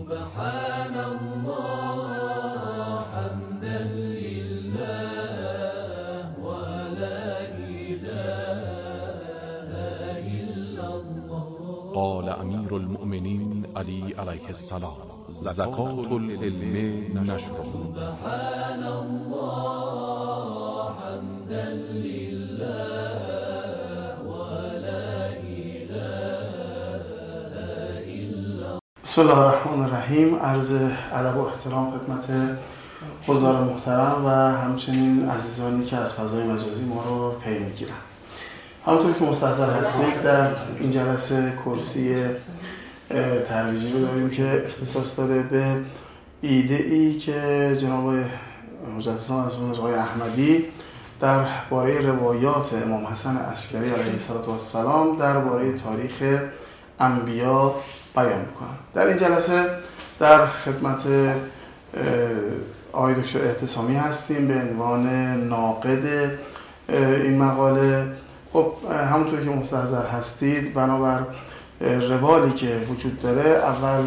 سبحان الله حمدا لله ولا إله إلا الله. قال امیر المؤمنین علی علیه السلام: زکات العلم نشره. سبحان الله حمدا لله ولا إله إلا. بسم الله الرحمن الرحیم. عرض ادب و احترام خدمت حضار محترم و همچنین عزیزانی که از فضای مجازی ما رو پی میگیرن. همونطور که مستحضر هستید در این جلسه کرسی ترویجی رو داریم که اختصاص داره به ایده ای که جناب حجت الاسلام آقای احمدی درباره روایات امام حسن عسکری علیه السلام درباره تاریخ انبیا بیان میکنن. در این جلسه در خدمت آقای دکتر اعتصامی هستیم به عنوان ناقد این مقاله. خب همونطور که مستحضر هستید بنابر روالی که وجود داره، اول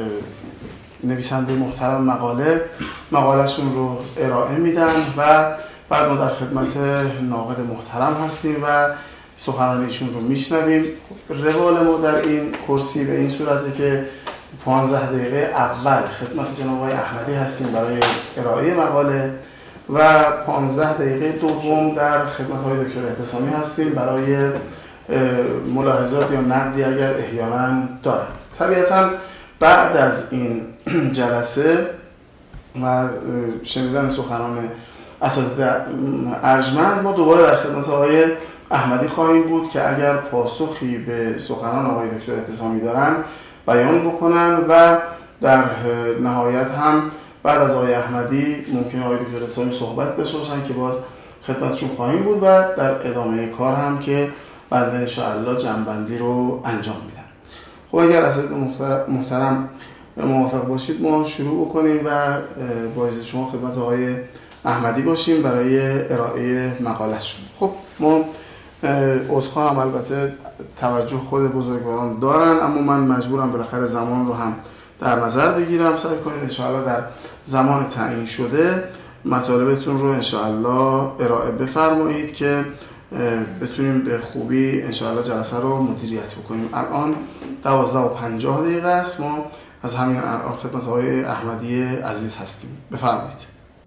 نویسنده محترم مقالهشون رو ارائه میدن و بعد ما در خدمت ناقد محترم هستیم و سخنان ایشون رو میشنویم. روال ما در این کرسی به این صورته که 15 دقیقه اول خدمت جناب آقای احمدی هستیم برای ارائه مقاله و 15 دقیقه دوم در خدمت های دکتر اعتصامی هستیم برای ملاحظات یا نقدی اگر احیانا دارن. طبیعتا بعد از این جلسه و شنیدن سخنان اساتید ارجمند ما دوباره در خدمت آقای احمدی خواهیم بود که اگر پاسخی به سخنان آقای دکتر اعتصامی دارن بیان بکنن و در نهایت هم بعد از آقای احمدی ممکنه آقای دکتر اعتصامی صحبت داشته باشن که باز خدمتشون خواهیم بود و در ادامه کار هم که بعد انشاءالله جمع‌بندی رو انجام میدن. خب اگر اساتید محترم موافق باشید ما شروع بکنیم و با اجازه شما خدمت آقای احمدی باشیم برای ارائه مقاله‌شون. خب ما عذرخواهم، البته توجه خود بزرگواران دارن اما من مجبورم بالاخره زمان رو هم در نظر بگیرم. سعی کنید انشاءالله در زمان تعیین شده مطالبتون رو انشاءالله ارائه بفرمایید که بتونیم به خوبی انشاءالله جلسه رو مدیریت بکنیم. الان 12:50 دقیقه است. ما از همین الان خدمت آقای احمدی عزیز هستیم. بفرمایید.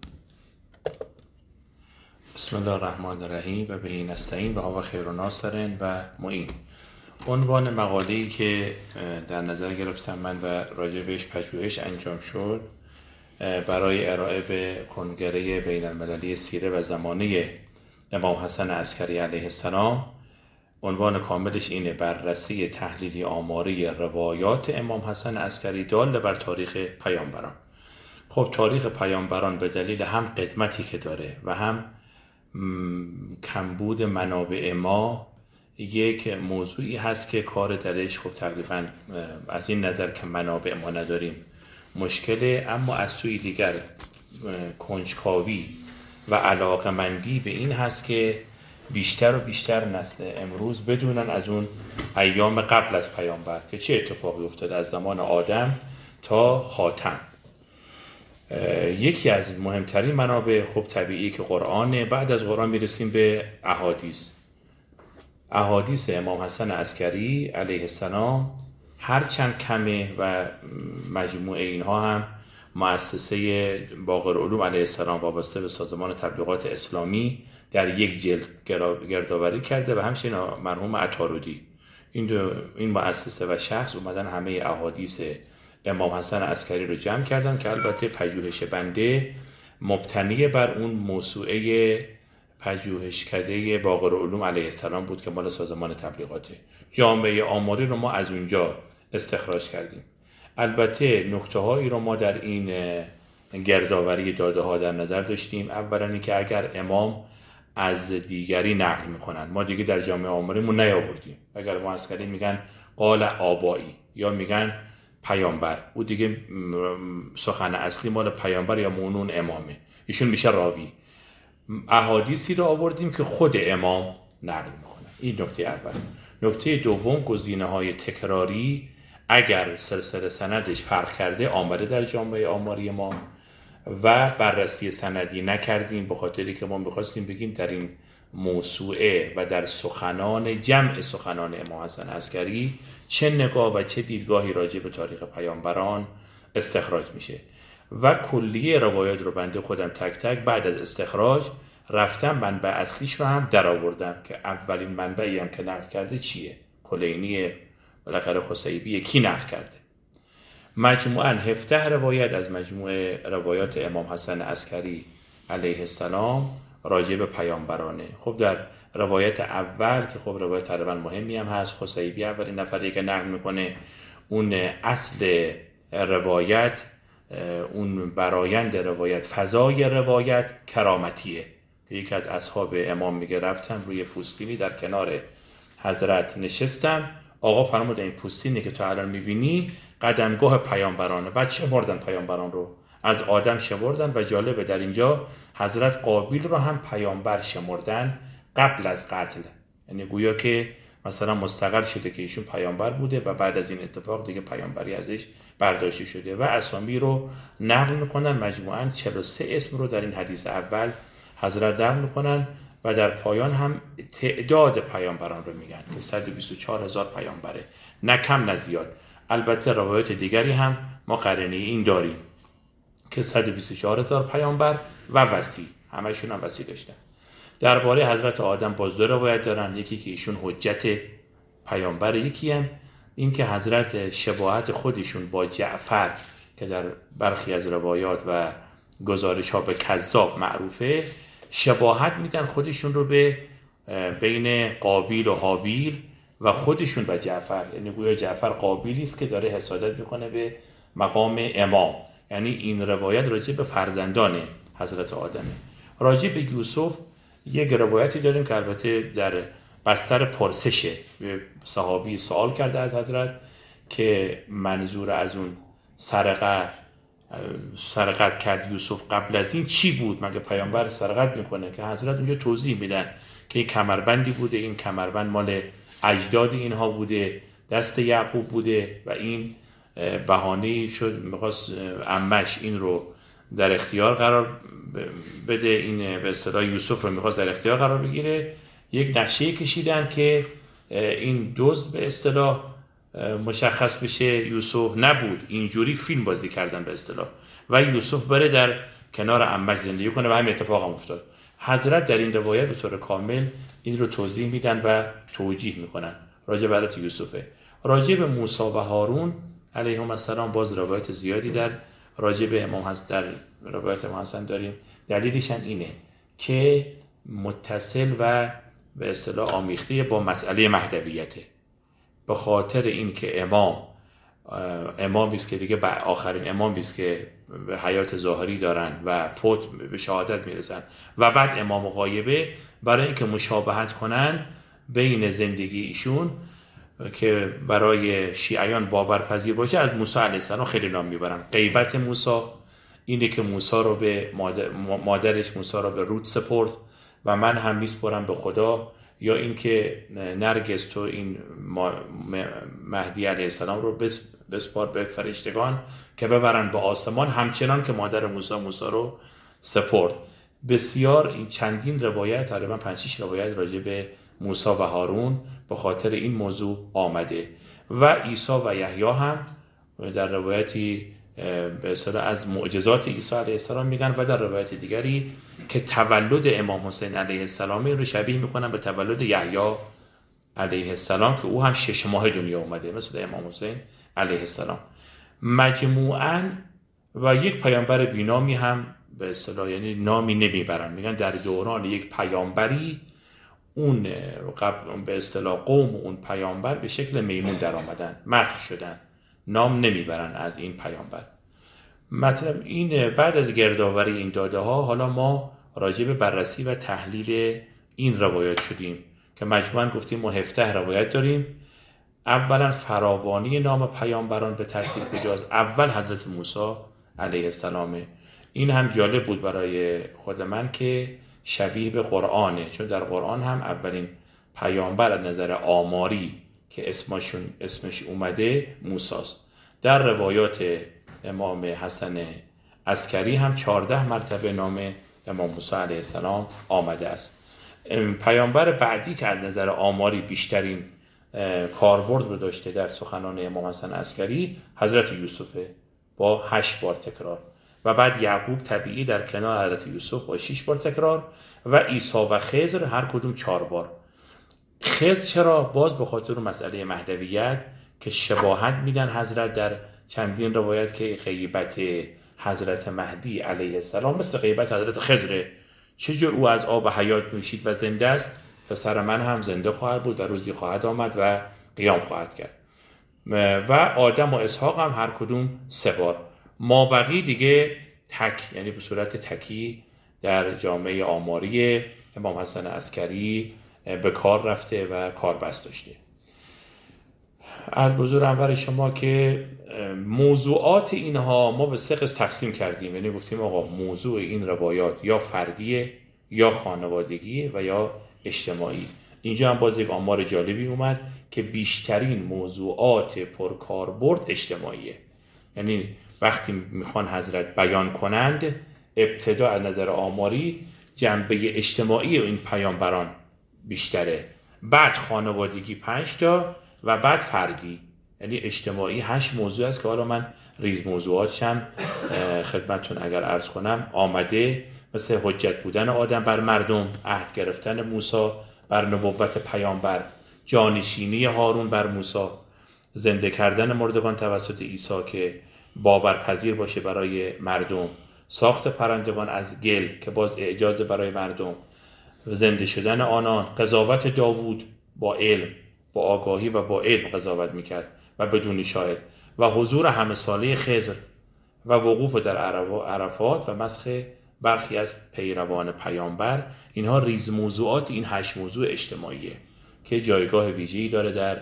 بسم الله الرحمن الرحیم و بهی نستعین و هو خیر ناصر و معین. عنوان مقاله‌ای که در نظر گرفتم من و راجع بهش پژوهش انجام شد برای ارائه به کنگره بین المللی سیره و زمانه امام حسن عسکری علیه السلام، عنوان کاملش اینه: بررسی تحلیلی آماری روایات امام حسن عسکری دال بر تاریخ پیامبران. خب تاریخ پیامبران به دلیل هم قدمتی که داره و هم کمبود منابع ما یک موضوعی هست که کار درش خب تقریبا از این نظر که منابع ما نداریم مشکله، اما از سوی دیگر کنجکاوی و علاقمندی به این هست که بیشتر و بیشتر نسل امروز بدونن از اون ایام قبل از پیامبر که چه اتفاقی افتاده از زمان آدم تا خاتم. یکی از مهمترین منابع خب طبیعی که قرآنه. بعد از قرآن میرسیم به احادیث امام حسن عسکری علیه السلام، هرچند کمه و مجموعه اینها هم مؤسسه باقرالعلوم علیه السلام وابسته به سازمان تبلیغات اسلامی در یک جلد گردآوری کرده و همچنین مرحوم عطاردی. این مؤسسه و شخص اومدن همه احادیث امام حسن عسکری رو جمع کردن که البته پژوهش بنده مبتنی بر اون موسوعه پژوهشکده باقرالعلوم علیه السلام بود که مال سازمان تبلیغاته. جامعه آماری رو ما از اونجا استخراج کردیم. البته نکته هایی رو ما در این گردآوری داده ها در نظر داشتیم. اولا اینکه اگر امام از دیگری نقل میکنن ما دیگه در جامعه آماریمون نیاوردیم. اگر ما عسکری میگن قال آبایی یا میگن پیامبر، او دیگه سخن اصلی مال پیامبر یا مونون امامه، ایشون میشه راوی. احادیثی رو آوردیم که خود امام نقل میکنه. این نکته اول. نکته دوم، گزینه‌های تکراری اگر سلسله سندش فرق کرده آمده در جامعه آماری ما و بررسی سندی نکردیم، به خاطری که ما می‌خواستیم بگیم در این موسوعه و در جمع سخنان امام حسن عسکری چه نگاه و چه دیدگاهی راجع به تاریخ پیامبران استخراج میشه و کلیه روایات رو بنده خودم تک تک بعد از استخراج رفتم منبع اصلیش رو هم در آوردم که اولین منبعی هم که نقل کرده چیه، کلینی بالاخره خسیبی کی نقل کرده. مجموعاً 17 روایت از مجموعه روایات امام حسن عسکری علیه السلام راجع به پیامبرانه. خب در روایت اول که خب روایت تقریبا مهمی هم هست، خسیبی اولین نفری که نقل میکنه، اون اصل روایت، اون برایند روایت، فضای روایت کرامتیه. یکی از اصحاب امام میگه رفتم روی پوستینی در کنار حضرت نشستم، آقا فرمود این پوستینی که تو الان میبینی قدمگاه پیامبرانه. بعد شمردن پیامبران رو، از آدم شمردن و جالبه در اینجا حضرت قابیل رو هم پیامبر شمردن قبل از قتل، یعنی گویا که مثلا مستقر شده که ایشون پیامبر بوده و بعد از این اتفاق دیگه پیامبری ازش برداشته شده و اسامی رو نقل میکنن. مجموعاً 43 اسم رو در این حدیث اول حضرت نقل میکنن و در پایان هم تعداد پیامبران رو میگن که 124,000 پیامبره، نه کم نه زیاد. البته روایت دیگری هم ما قرینه این داریم که 124,000 پیامبر و وصی، همشون هم وصی داشتن. درباره حضرت آدم باز دو روایت دارن، یکی که ایشون حجت پیامبر، یکی هم این که حضرت شباهت خودشون با جعفر که در برخی از روایات و گزارش ها به کذاب معروفه، شباهت میدن خودشون رو به بین قابیل و حابیل و خودشون و جعفر، یعنی گویا جعفر قابیلی است که داره حسادت میکنه به مقام امام. یعنی این روایت راجع به فرزندان حضرت آدمه. راجع به یوسف یک روایتی داریم که البته در بستر پرسشه، صحابی سوال کرده از حضرت که منظور از اون سرقت کرد یوسف قبل از این چی بود، مگه پیامبر سرقت میکنه؟ که حضرت اونجا توضیح میدن که این کمربندی بوده، این کمربند مال اجداد اینها بوده، دست یعقوب بوده و این بهانه‌ای شد میخواست عمش این رو در اختیار قرار بده، این به اصطلاح یوسف رو میخواست در اختیار قرار بگیره. یک نقشه کشیدن که این دزد به اصطلاح مشخص بشه یوسف نبود، اینجوری فیلم بازی کردن به اصطلاح و یوسف بره در کنار عمش زندگی کنه و همین اتفاق هم افتاد. حضرت در این روایت به طور کامل این رو توضیح میدن و توجیه میکنن راجع به حضرت یوسفه. راجع به موسی و هارون علیهم السلام باز روایت زیادی در راجع به امام حسن در روایت امام حسن داریم. دلیلش هم اینه که متصل و به اصطلاح آمیخته با مسئله مهدویته، به خاطر این که امامی است که دیگه آخرین امامی است که به حیات ظاهری دارن و فوت به شهادت میرسن و بعد امام غایبه، برای اینکه مشابهت کنن بین زندگی ایشون که برای شیعیان باورپذیر باشه از موسی علیه السلام خیلی نام میبرن. غیبت موسی اینه که موسی رو به مادرش موسی رو به رود سپرد و من هم میسپرم به خدا، یا این که نرگس تو این مهدی علیه السلام رو بسپار به فرشتگان که ببرن به آسمان، همچنان که مادر موسی رو سپرد. بسیار این چندین روایت، تقریبا 5-6 روایت راجع به موسی و هارون به خاطر این موضوع آمده و عیسی و یحیی هم در روایتی به اصطلاح از معجزات عیسی علیه السلام میگن و در روایت دیگری که تولد امام حسین علیه السلام رو شبیه میکنن به تولد یحیی علیه السلام که او هم 6 ماه دنیا اومده مثل امام حسین علیه السلام. مجموعاً و یک پیامبر بینامی هم به اصطلاح یعنی نامی نمیبرن، میگن در دوران یک پیامبری اون به اصطلاح قوم اون پیامبر به شکل میمون در آمدن، مسخ شدن، نام نمیبرن از این پیامبر. مطلب این بعد از گردآوری این داده ها حالا ما راجع به بررسی و تحلیل این روایات شدیم که مجموعاً گفتیم ما 17 روایت داریم. اولا فراوانی نام پیامبران به ترتیب کجاست؟ اول حضرت موسی علیه السلامه. این هم جالب بود برای خود من که شبیه به قرآنه، چون در قرآن هم اولین پیامبر از نظر آماری که اسمش اومده موساست. در روایات امام حسن عسکری هم 14 مرتبه نام امام موسی علیه السلام آمده است. پیامبر بعدی که از نظر آماری بیشترین کاربرد رو داشته در سخنان امام حسن عسکری حضرت یوسفه با 8 بار تکرار، و بعد یعقوب طبیعی در کنار حضرت یوسف با 6 بار تکرار، و عیسی و خضر هر کدوم 4 بار. خضر چرا؟ باز به خاطر مسئله مهدویت که شباهت میدن حضرت در چندین روایت که غیبت حضرت مهدی علیه السلام مثل غیبت حضرت خضره. چجور او از آب حیات نوشید و زنده است، پسر من هم زنده خواهد بود و روزی خواهد آمد و قیام خواهد کرد. و آدم و اسحاق هم هر کدوم 3 بار. مابقی دیگه تک، یعنی به صورت تکی در جامعه آماری امام حسن عسکری به کار رفته و کاربست داشته. از بزرگ اول شما که موضوعات اینها ما به 3 قسم تقسیم کردیم، یعنی گفتیم آقا موضوع این روایات یا فردیه یا خانوادگی و یا اجتماعی. اینجا هم باز یک آمار جالبی اومد که بیشترین موضوعات پرکاربرد اجتماعیه. یعنی وقتی میخوان حضرت بیان کنند ابتدا از نظر آماری جنبه اجتماعی این پیامبران بیشتره، بعد خانوادگی 5 تا و بعد فردی. یعنی اجتماعی 8 موضوع است که حالا من ریز موضوعاتشم خدمتتون اگر عرض کنم آمده، مثل حجت بودن آدم بر مردم، عهد گرفتن موسی بر نبوت پیامبر، جانشینی هارون بر موسی، زنده کردن مردگان توسط عیسی که باورپذیر باشه برای مردم، ساخت پرندگان از گل که باز اعجاز برای مردم، زنده شدن آنان، قضاوت داوود با علم، با آگاهی و با علم قضاوت میکرد و بدون شاهد، و حضور همه ساله خضر و وقوف در عرفات و مسخ برخی از پیروان پیامبر. اینها ریز موضوعات این 8 موضوع اجتماعیه که جایگاه ویژه‌ای داره در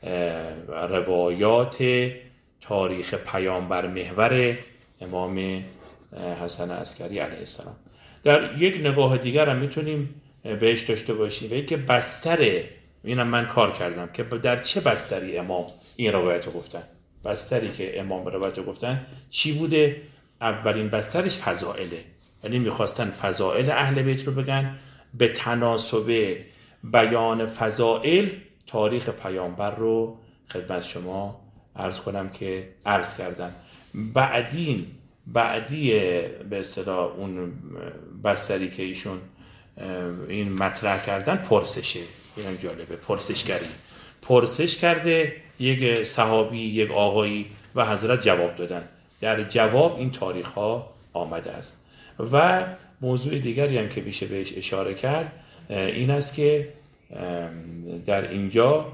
روایات تاریخ پیامبر محور امام حسن عسکری علیه السلام. در یک نگاه دیگر هم میتونیم بهش داشته باشیم و اینکه بستر، اینم من کار کردم که در چه بستری امام این روایت رو گفتن. بستری که امام روایت رو گفتن چی بوده؟ اولین بسترش فضائله، یعنی میخواستن فضائل اهل بیت رو بگن، به تناسب بیان فضائل تاریخ پیامبر رو خدمت شما عرض کنم که عرض کردن. بعدی به اصطلاح اون بستری که ایشون این مطرح کردن پرسشه. اینم جالبه، پرسش کرده یک صحابی، یک آقایی و حضرت جواب دادن. در جواب این تاریخ ها آمده است. و موضوع دیگری هم که میشه بهش اشاره کرد این است که در اینجا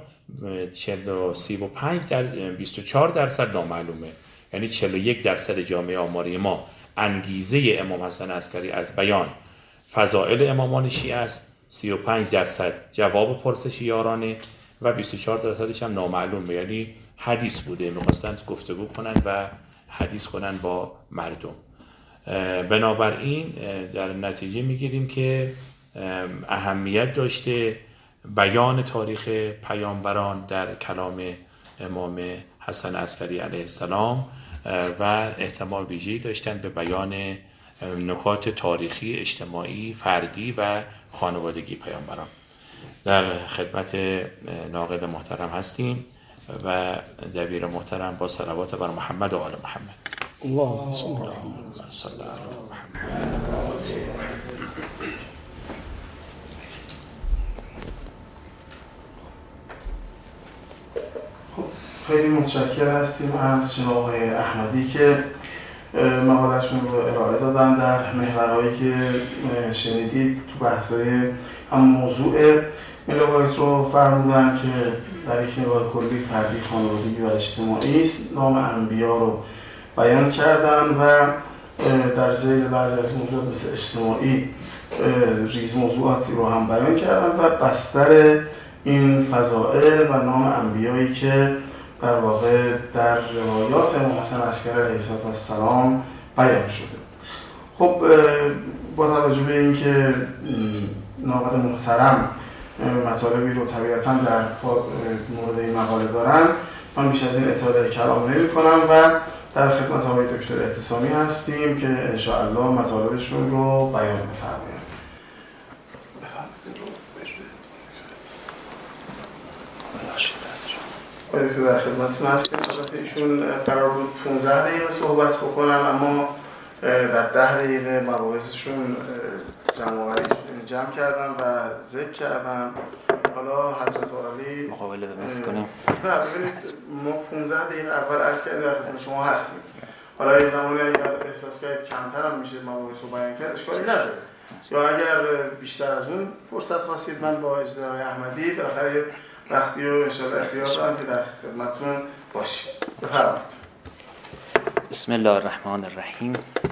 24% نامعلومه، یعنی 41% جامعه آماری ما انگیزه امام حسن عسکری از بیان فضائل امامان شیعه است، 35% جواب پرسش یارانه و 24% هم نامعلومه، یعنی حدیث بوده، می‌خواستن گفتگو کنن و حدیث کنن با مردم. بنابراین در نتیجه میگیریم که اهمیت داشته بیان تاریخ پیامبران در کلام امام حسن عسکری علیه السلام و احتمال ویژه‌ای داشتن به بیان نکات تاریخی، اجتماعی، فردی و خانوادگی پیامبران. در خدمت ناقد محترم هستیم و دبیر محترم با صلوات بر محمد و آل محمد. اللهم صل علی محمد. خیلی متشکر هستیم از جناب آقای احمدی که مقاله‌شون رو ارائه دادن در محورهایی که شنیدید. تو بحث‌های هم موضوع این روایت رو فرمودن که در یک نگاه کلی فردی، خانوادگی و اجتماعی است. نام انبیا رو بیان کردن و در ذیل بعضی از موضوعات مثل اجتماعی ریز موضوعاتی رو هم بیان کردن و بستر این فضائل و نام انبیایی که در واقع در روایات امام حسن عسکری علیه السلام بیان شده. خب با توجه به اینکه ناقد محترم مطالبی رو طبیعتاً در مورد این مقاله دارن. من بیش از این اطاله کلام نمی‌کنم و در خدمت آقای دکتر اعتصامی هستیم که انشاءالله مطالبشون رو بیان بفرمایند. که در خدمتتون هستیم. البته ایشون قرار بود 15 دقیقه صحبت بکنن، اما در 10 دقیقه مباحثشون جمع کردن و ذکر کردن. حالا حضرت عالی مقابله بحث کنیم. نه ببینید ما 15 دقیقه اول عرض کردیم در خدمت شما هستیم. حالا یه زمانی اگر احساس کردید کمتر هم میشه مباحث رو بیان کرد اشکالی نداره، یا اگر بیشتر از اون فرصت خواستید من با اجازه آقای احمدی بالاخره وقتی رو انشاءالله اختیار دارم که در خدمتتون باشیم. بفرمایید. بسم الله الرحمن الرحیم.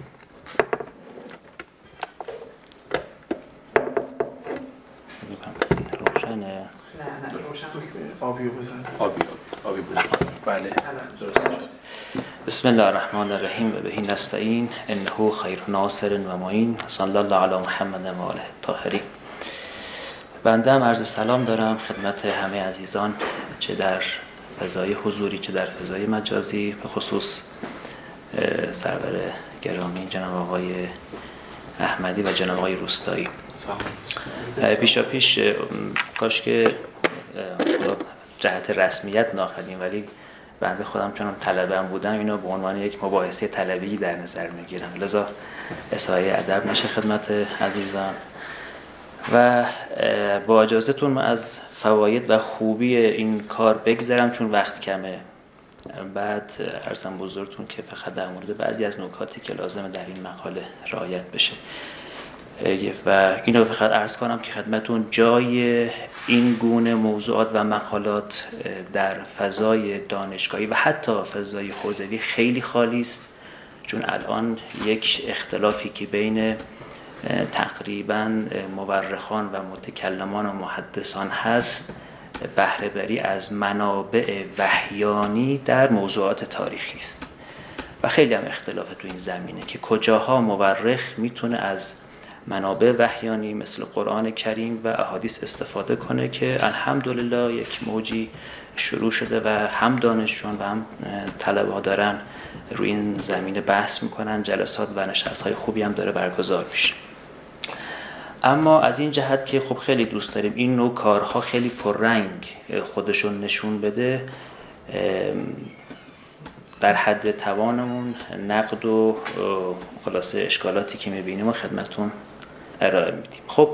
روشنه؟ نه روشن آبیو بزن. آبی بزن. بله درست. بسم الله الرحمن الرحیم و بهی نستعین انه خیر ناصر و معین صلی الله علی محمد و آله الطاهرین. بنده هم عرض سلام دارم خدمت همه عزیزان، چه در فضای حضوری چه در فضای مجازی، به خصوص سرور گرامی جناب آقای احمدی و جناب آقای روستایی. پیشا پیش کاش که جهت رسمیت ناخدیم، ولی بنده خودم چون طلبه‌ام بودم اینو به عنوان یک مباحثه طلبی در نظر میگیرم، لذا اسایه ادب نشه خدمت عزیزان. و با اجازهتون من از فواید و خوبی این کار بگذرم چون وقت کمه. بعد عرضم بزرگتون که فقط در مورد بعضی از نکاتی که لازمه در این مقاله رعایت بشه و اینو فقط عرض کنم که خدمتون جای این گونه موضوعات و مقالات در فضای دانشگاهی و حتی فضای حوزوی خیلی خالی است، چون الان یک اختلافی که بین تقریباً مورخان و متکلمان و محدثان هست بهره بری از منابع وحیانی در موضوعات تاریخی است و خیلی هم اختلاف تو این زمینه که کجاها مورخ میتونه از منابع وحیانی مثل قرآن کریم و احادیث استفاده کنه که الحمدلله یک موجی شروع شده و هم دانشجویان و هم طلبه ها دارن روی این زمینه بحث میکنن، جلسات و نشست‌های خوبی هم داره برگزار میشه. اما از این جهت که خب خیلی دوست داریم این نوع کارها خیلی پررنگ خودشون نشون بده، در حد توانمون نقد و خلاصه اشکالاتی که میبینیم و خدمتون ارائه میدیم. خب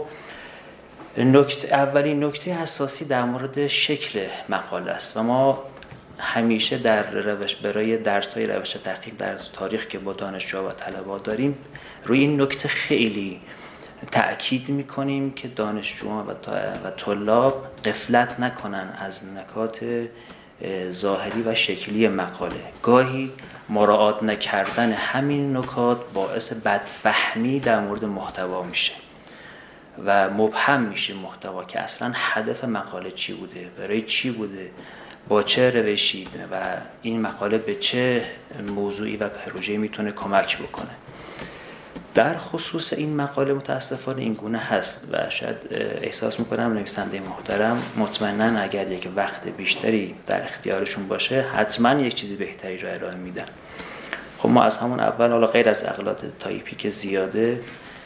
اولین نکته اساسی در مورد شکل مقاله است و ما همیشه در برای درس‌های روش تحقیق در تاریخ که با دانشجوها و طلبه داریم روی این نکته خیلی تأکید میکنیم که دانشجوها و طلاب غفلت نکنن از نکات ظاهری و شکلی مقاله. گاهی مراعات نکردن همین نکات باعث بدفهمی در مورد محتوا میشه و مبهم میشه محتوا که اصلا هدف مقاله چی بوده، برای چی بوده، با چه روشی و این مقاله به چه موضوعی و پروژه‌ای میتونه کمک بکنه. در خصوص این مقاله متاسفانه این گونه هست و شاید احساس میکنم نویسنده محترم مطمئناً اگر یک وقت بیشتری در اختیارشون باشه حتما یک چیزی بهتری را ارائه میدن. خب ما از همون اول حالا غیر از اغلاط تایپی که زیاده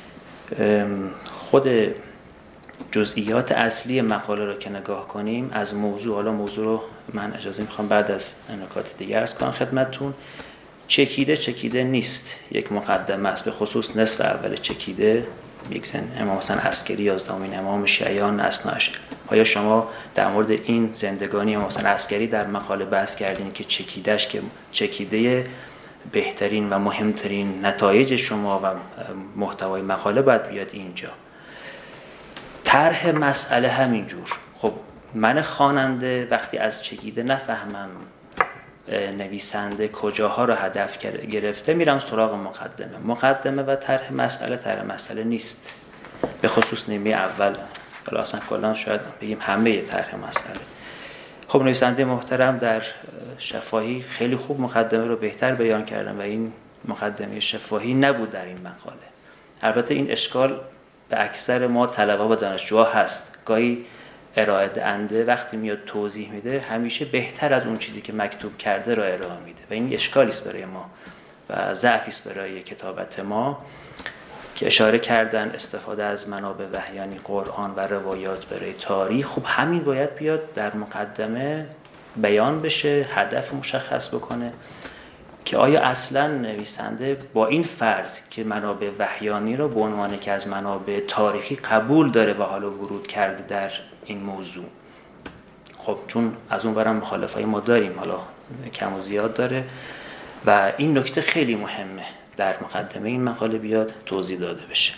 خود جزئیات اصلی مقاله رو که نگاه کنیم از موضوع، حالا موضوع رو من اجازه میخوام بعد از نکات دیگر عرض کنم خدمتتون، چکیده نیست، یک مقدمه است، به خصوص نصف اول چکیده میگن امام حسن عسکری 11مین امام شیعیان اثناعشر. آیا شما در مورد این زندگانی امام حسن عسکری در مقاله بحث کردین که چکیدهش که چکیده بهترین و مهمترین نتایج شما و محتوای مقاله باید بیاد اینجا. طرح مسئله همینجور. خب من خواننده وقتی از چکیده نفهمم نویسنده کجاها رو هدف گرفته میرم سراغ مقدمه و طرح مسئله نیست، به خصوص نیمه اول، حالا اصلا کلا شاید بگیم همه طرح مسئله. خب نویسنده محترم در شفاهی خیلی خوب مقدمه رو بهتر بیان کردن و این مقدمه شفاهی نبود در این مقاله. البته این اشکال به اکثر ما طلبه و دانشجوها هست، گاهی ارائه دهنده وقتی میاد توضیح میده همیشه بهتر از اون چیزی که مکتوب کرده را ارائه میده و این اشکالی است برای ما و ضعفی است برای کتابت ما که اشاره کردن استفاده از منابع وحیانی قرآن و روایات برای تاریخ. خب همین باید بیاد در مقدمه بیان بشه، هدف مشخص بکنه که آیا اصلا نویسنده با این فرض که منابع وحیانی رو به عنوان که از منابع تاریخی قبول داره و حالا ورود کرده در این موضوع. خب چون از اون برم مخالفای ما داریم، حالا کم و زیاد داره و این نکته خیلی مهمه در مقدمه این مقاله بیاد توضیح داده بشه.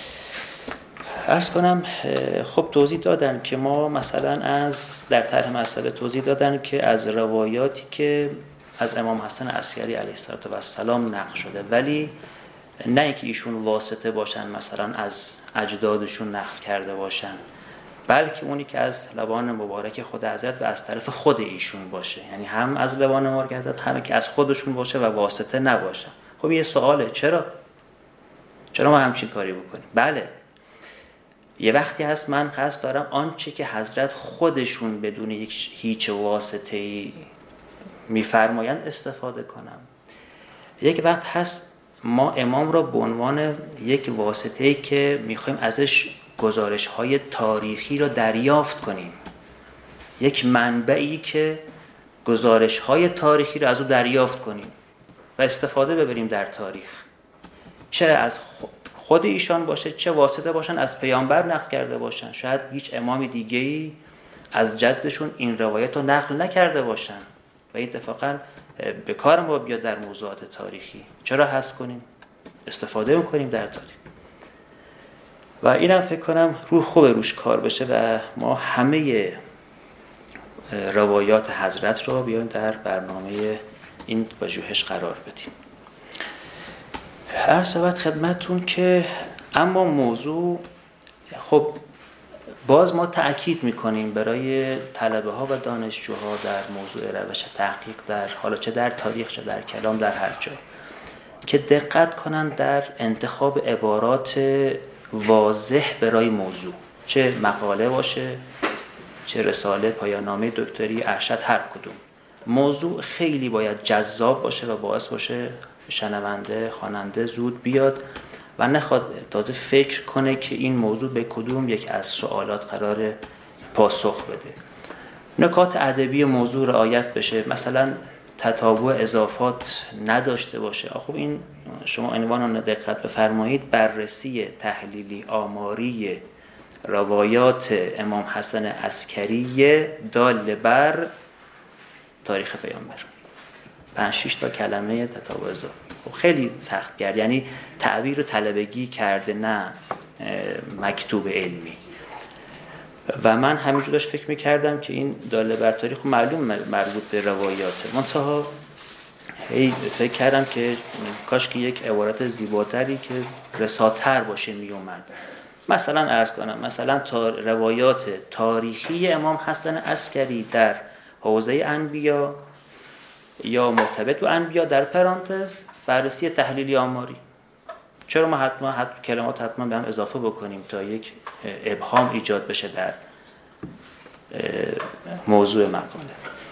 عرض کنم خب توضیح دادن که ما مثلا از در طرح مسئله توضیح دادن که از روایاتی که از امام حسن عسکری علیه السلام نقل شده ولی نه اینکه ایشون واسطه باشن مثلا از اجدادشون نقل کرده باشن، بلکه اونی که از لبان مبارک خود حضرت و از طرف خود ایشون باشه، یعنی هم از لبان مبارک حضرت همه که از خودشون باشه و واسطه نباشه. خب یه سواله، چرا ما همچین کاری بکنیم؟ بله یه وقتی هست من قصد دارم آنچه که حضرت خودشون بدون هیچ واسطه‌ای میفرمایند استفاده کنم. یک وقت هست ما امام را به عنوان یک واسطه‌ای که میخوایم ازش گزارش‌های تاریخی را دریافت کنیم، یک منبعی که گزارش‌های تاریخی را از او دریافت کنیم و استفاده ببریم در تاریخ، چه از خود ایشان باشه چه واسطه باشن از پیامبر نقل کرده باشن. شاید هیچ امام دیگه‌ای از جدشون این روایت رو نقل نکرده باشن و این اتفاقا به کار ما بیاد در موضوعات تاریخی. چرا حذف کنیم؟ استفاده می‌کنیم در تاریخ و اینم فکر کنم روش کار بشه و ما همه روایات حضرت رو بیایم در برنامه این پژوهش قرار بدیم. عرض شود خدمتتون که اما موضوع خب باز ما تأکید میکنیم برای طلبه ها و دانشجوها در موضوع روش تحقیق در حالا چه در تاریخ چه در کلام در هر جا که دقت کنن در انتخاب عبارات واضح برای موضوع، چه مقاله باشه چه رساله پایان نامه دکتری ارشد، هر کدوم موضوع خیلی باید جذاب باشه و باعث باشه شنونده خواننده زود بیاد و نخواد تازه فکر کنه که این موضوع به کدوم یک از سوالات قرار پاسخ بده. نکات ادبی موضوع رعایت بشه، مثلا تتابع اضافات نداشته باشه. خب این شما عنوان دقت بفرمایید، بررسی تحلیلی آماری روایات امام حسن عسکری دال بر تاریخ پیامبر، 5-6 تا کلمه تتابع اضافی. خب خیلی سخت کرد، یعنی تعبیر طلبگی کرده نه مکتوب علمی. و من همینجور داشت فکر میکردم که این داله بر تاریخ معلوم مربوط به روایاته، منتها فکر کردم که کاش که یک عبارت زیباتری که رساتر باشه میومد. مثلا عرض کنم مثلا روایات تاریخی امام حسن عسکری در حوزه انبیا یا مرتبط با انبیا در پرانتز بررسی تحلیلی آماری. چرا ما حتما کلمات حتما به هم اضافه بکنیم تا یک ابهام ایجاد بشه در موضوع مقاله.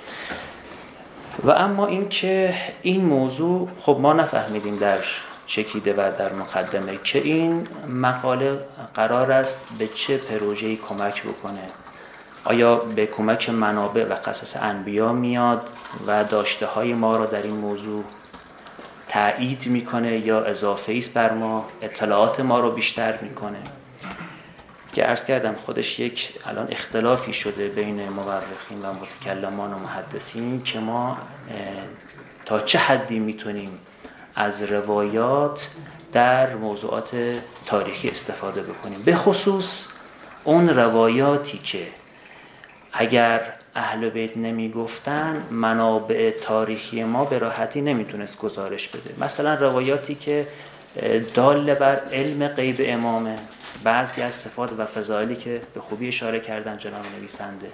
و اما اینکه این موضوع خب ما نفهمیدیم در چکیده و در مقدمه که این مقاله قرار است به چه پروژه‌ای کمک بکنه. آیا به کمک منابع و قصص انبیا میاد و داشته‌های ما را در این موضوع تایید میکنه یا اضافه است بر ما، اطلاعات ما رو بیشتر میکنه؟ که عرض کردم خودش یک الان اختلافی شده بین مورخین و متکلمان و محدثین که ما تا چه حدی میتونیم از روایات در موضوعات تاریخی استفاده بکنیم، به خصوص اون روایاتی که اگر اهل بیت نمیگفتن منابع تاریخی ما به راحتی نمیتونست گزارش بده. مثلا روایاتی که دال بر علم غیب امامه، بعضی از صفات و فضائلی که به خوبی اشاره کردن جناب نویسنده،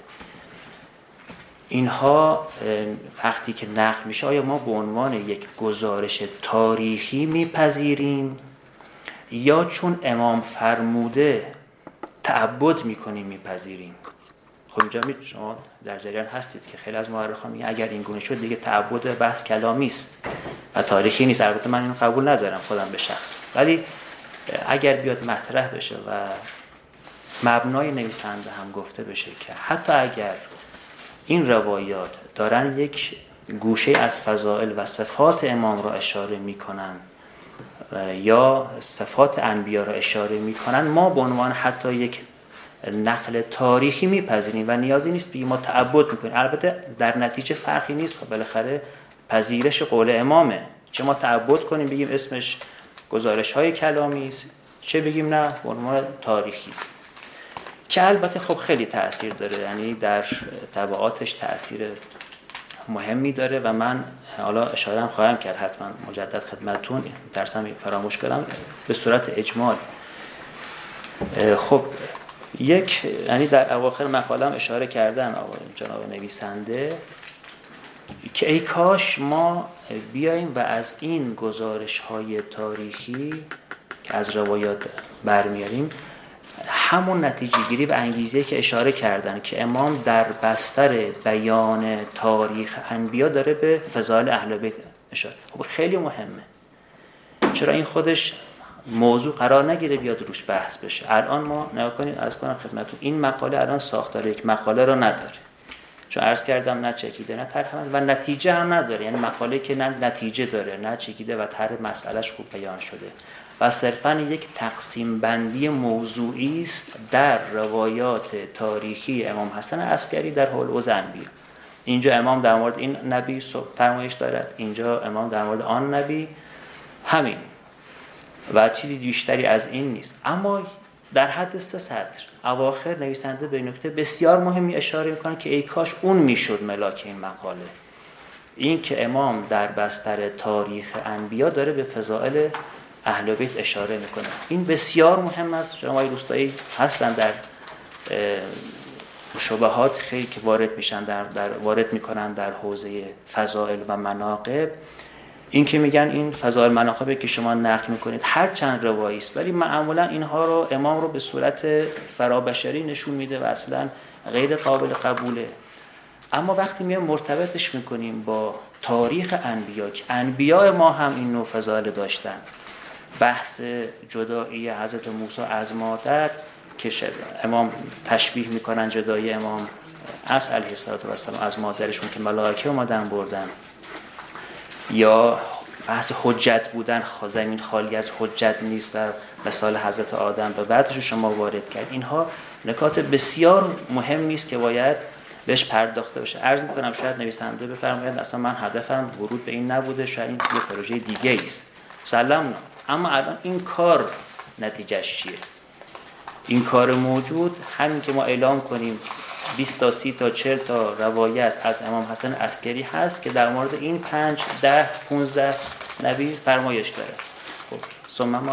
اینها وقتی که نقل میشه آیا ما به عنوان یک گزارش تاریخی میپذیریم یا چون امام فرموده تعبد میکنیم میپذیریم؟ خب اینجا شما در جریان هستید که خیلی از مورخان میگن اگر این گونه شد دیگه تعبد بحث کلامی است و تاریخی نیست. البته من اینو قبول ندارم خودم به شخص، ولی اگر بیاد مطرح بشه و مبنای نویسنده هم گفته بشه که حتی اگر این روایات دارن یک گوشه از فضائل و صفات امام را اشاره میکنن یا صفات انبیا را اشاره میکنن، ما به عنوان حتی یک نقل تاریخی میپذیریم و نیازی نیست بگیم ما تعبد میکنیم. البته در نتیجه فرقی نیست، بالاخره پذیرش قول امامه، چه ما تعبد کنیم بگیم اسمش گزارش های کلامی است، چه بگیم نه به عنوان تاریخی است، که البته خب خیلی تأثیر داره، یعنی در تبعاتش تأثیر مهمی داره و من حالا اشاره هم خواهم کرد حتما مجدد خدمتتون، درسم فراموش کردم به صورت اجمال. خب یعنی در اواخر مقالم اشاره کردن جناب نویسنده که ای کاش ما بیاییم و از این گزارش های تاریخی که از روایات برمیاریم همون نتیجه گیری و انگیزه که اشاره کردن که امام در بستر بیان تاریخ انبیا داره به فضائل اهل بیت اشاره. خب خیلی مهمه، چرا این خودش موضوع قرار نگیره بیاد روش بحث بشه. الان ما نگاه کنید، عرض کنم خدمتتون این مقاله الان ساختار یک مقاله رو نداره، چون عرض کردم نه چکیده نه طرح و نتیجه هم نداره، یعنی مقاله که نه نتیجه داره نه چکیده و طرح مسئلهش خوب بیان شده و صرفاً یک تقسیم بندی موضوعی است در روایات تاریخی امام حسن عسکری در حول اوضاع انبیا. اینجا امام در مورد این نبی فرمایش دارد، اینجا امام در مورد آن نبی، همین و چیزی بیشتری از این نیست. اما در حد 3 سطر اواخر نویسنده به نکته بسیار مهمی اشاره میکنه که ای کاش اون میشد ملاک این مقاله، این که امام در بستر تاریخ انبیا داره به فضائل اهل بیت اشاره میکنه. این بسیار مهم است. جناب روستایی هستن در شبهات خیلی که وارد میشن وارد میکنن در حوزه فضائل و مناقب، این که میگن این فضائل مناقبی که شما نقل میکنید هر چند روایی است ولی معمولا اینها رو امام رو به صورت فرابشری نشون میده و اصلا غیر قابل قبوله. اما وقتی میایم مرتبطش میکنیم با تاریخ انبیا که انبیاء ما هم این نوع فضائل داشتن، بحث جدایی حضرت موسی از مادر که امام تشبیه میکنن جدایی امام عیسی علیه السلام از مادرشون که ملائکه اومدن بردن، یا بحث حجت بودن، زمین خالی از حجت نیست و مثال حضرت آدم به بعدش شما وارد کرد، اینها نکات بسیار مهمی است که باید بهش پرداخته بشه. عرض میکنم شاید نویسنده بفرماید اصلا من هدفم ورود به این نبوده، شاید این یه پروژه دیگه است، سلام. اما الان این کار نتیجهش چیه؟ این کار موجود همین که ما اعلام کنیم 20 تا 30 تا 40 تا روایت از امام حسن عسکری هست که در مورد این 5 10 15 نبی فرمایش داره. خب ثم ما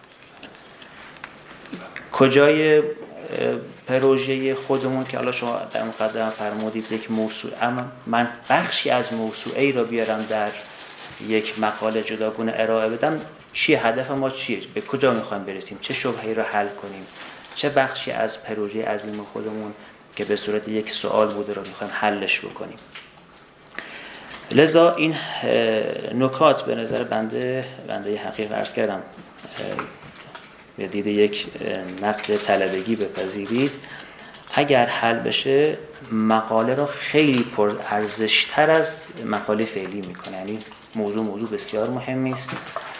کجای پروژه خودمون که حالا شما در مقدمه فرمودید یک موضوع، اما من بخشی از موضوعی رو بیارم در یک مقاله جداگونه ارائه بدم، چیه هدف ما، چیه، به کجا میخوایم برسیم، چه شبهه‌ای رو حل کنیم، چه بخشی از پروژه عظیم خودمون که به صورت یک سوال بوده رو میخوایم حلش بکنیم. لذا این نکات به نظر بنده حقیق عرض کردم به دید یک نقد طلبگی بپذیرید، اگر حل بشه مقاله رو خیلی پر ارزشتر از مقاله فعلی میکنه. یعنی موضوع بسیار مهمی است،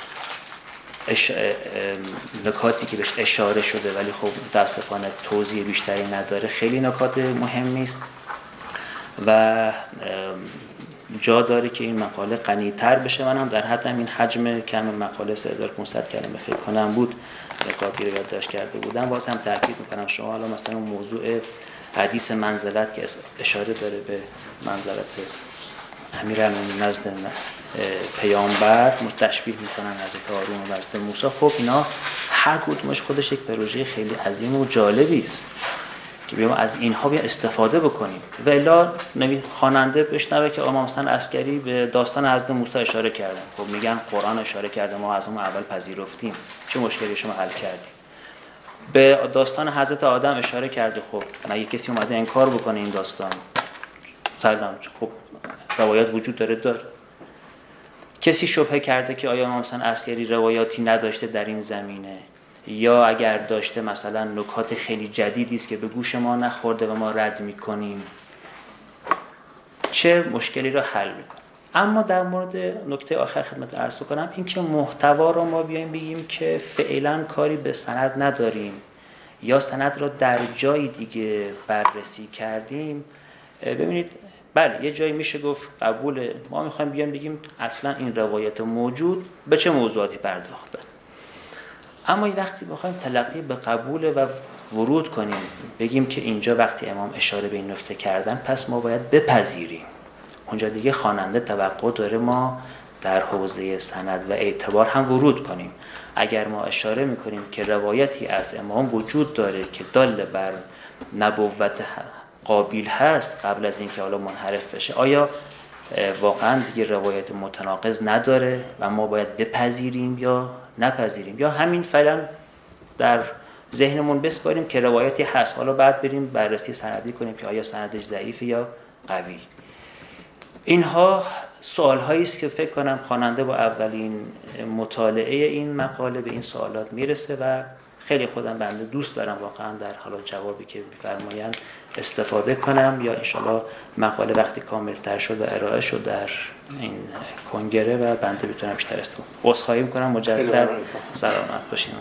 نکاتی که بهش اشاره شده ولی خب متاسفانه توضیح بیشتری نداره، خیلی نکات مهمی است و جا داره که این مقاله غنی‌تر بشه. منم در حد این حجم کم مقاله 3500 کلمه فکر کنم بود، نکاتی رو یادداشت کرده بودم. باز هم تاکید میکنم شما حالا مثلا موضوع حدیث منزلت که اشاره داره به منزلت امیرالمومنین نزد پیامبر، تشبیه میکنن حضرت هارون و حضرت موسی، خب اینا هر کدومش خودش یک پروژه خیلی عظیم و جالبی است که بیایم از اینها بیا استفاده بکنیم. و الا خواننده بشنوه که امام حسن عسکری به داستان حضرت موسی اشاره کردن، خب میگن قرآن اشاره کرده ما از اون اول پذیرفتیم، چه مشکلی شما حل کردیم؟ به داستان حضرت آدم اشاره کرده. خب مگه کسی اومده انکار بکنه این داستان؟ سلام. خب روایات وجود داره. کسی شبهه کرده که آیا امام حسین عسکری روایاتی نداشته در این زمینه، یا اگر داشته مثلا نکات خیلی جدیدی است که به گوش ما نخورده و ما رد میکنیم، چه مشکلی را حل میکنه؟ اما در مورد نکته آخر خدمت عرض کنم، این که محتوا رو ما بیایم بگیم که فعلا کاری به سند نداریم یا سند را در جای دیگه بررسی کردیم. ببینید، بله یه جایی میشه گفت قبوله، ما میخوایم بیایم بگیم اصلا این روایت موجود به چه موضوعاتی پرداخته، اما وقتی بخوایم تلقی به قبول و ورود کنیم، بگیم که اینجا وقتی امام اشاره به این نکته کردن پس ما باید بپذیریم، اونجا دیگه خواننده توقع داره ما در حوزه سند و اعتبار هم ورود کنیم. اگر ما اشاره میکنیم که روایتی از امام وجود داره که دال بر نبوت قابیل هست قبل از اینکه حالا منحرف بشه، آیا واقعا دیگه روایت متناقض نداره و ما باید بپذیریم یا نپذیریم، یا همین فعلا در ذهنمون بسپاریم که روایتی هست، حالا بعد بریم بررسی سندی کنیم که آیا سندش ضعیف یا قوی. اینها سوال‌هایی است که فکر کنم خواننده با اولین مطالعه این مقاله به این سوالات میرسه و خیلی خودم بنده دوست دارم واقعا در حالا جوابی که می‌فرمایند استفاده کنم، یا انشالله مقاله وقتی کامل‌تر شد و ارائه شد در این کنگره و بنده بتونم بیشتر استفاده کنم. عذرخواهی می‌کنم مجدد. سلامت باشین.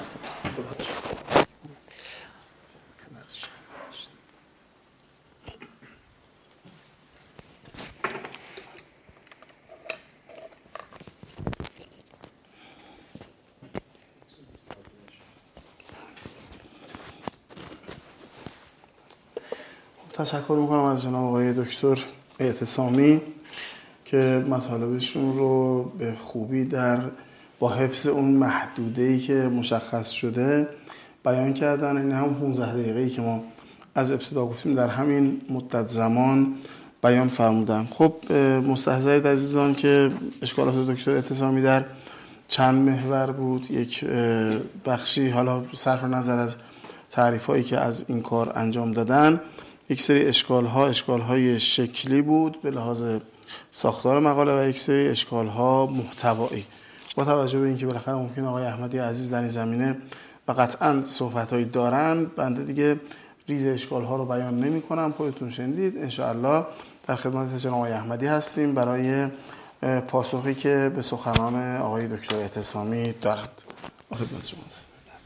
تشکر میکنم از جناب آقای دکتر اعتصامی که مطالبشون رو به خوبی با حفظ اون محدوده‌ای که مشخص شده بیان کردن. این هم 15 دقیقه‌ای که ما از ابتدا گفتیم در همین مدت زمان بیان فرمودن. خب مستحضرید عزیزان که اشکالات دکتر اعتصامی در چند محور بود. یک بخشی حالا صرف نظر از تعریف‌هایی که از این کار انجام دادن، یک سری اشکال‌های شکلی بود به لحاظ ساختار مقاله و یک سری اشکال‌ها محتوایی. با توجه به اینکه بالاخره ممکن آقای احمدی عزیز در این زمینه و قطعاً صحبت‌هایی دارن، بنده دیگه ریز اشکال‌ها رو بیان نمی‌کنم. خودتون شنیدید. انشاءالله در خدمت جناب آقای احمدی هستیم برای پاسخی که به سخنان آقای دکتر اعتصامی دارند. خدمت شما هستم.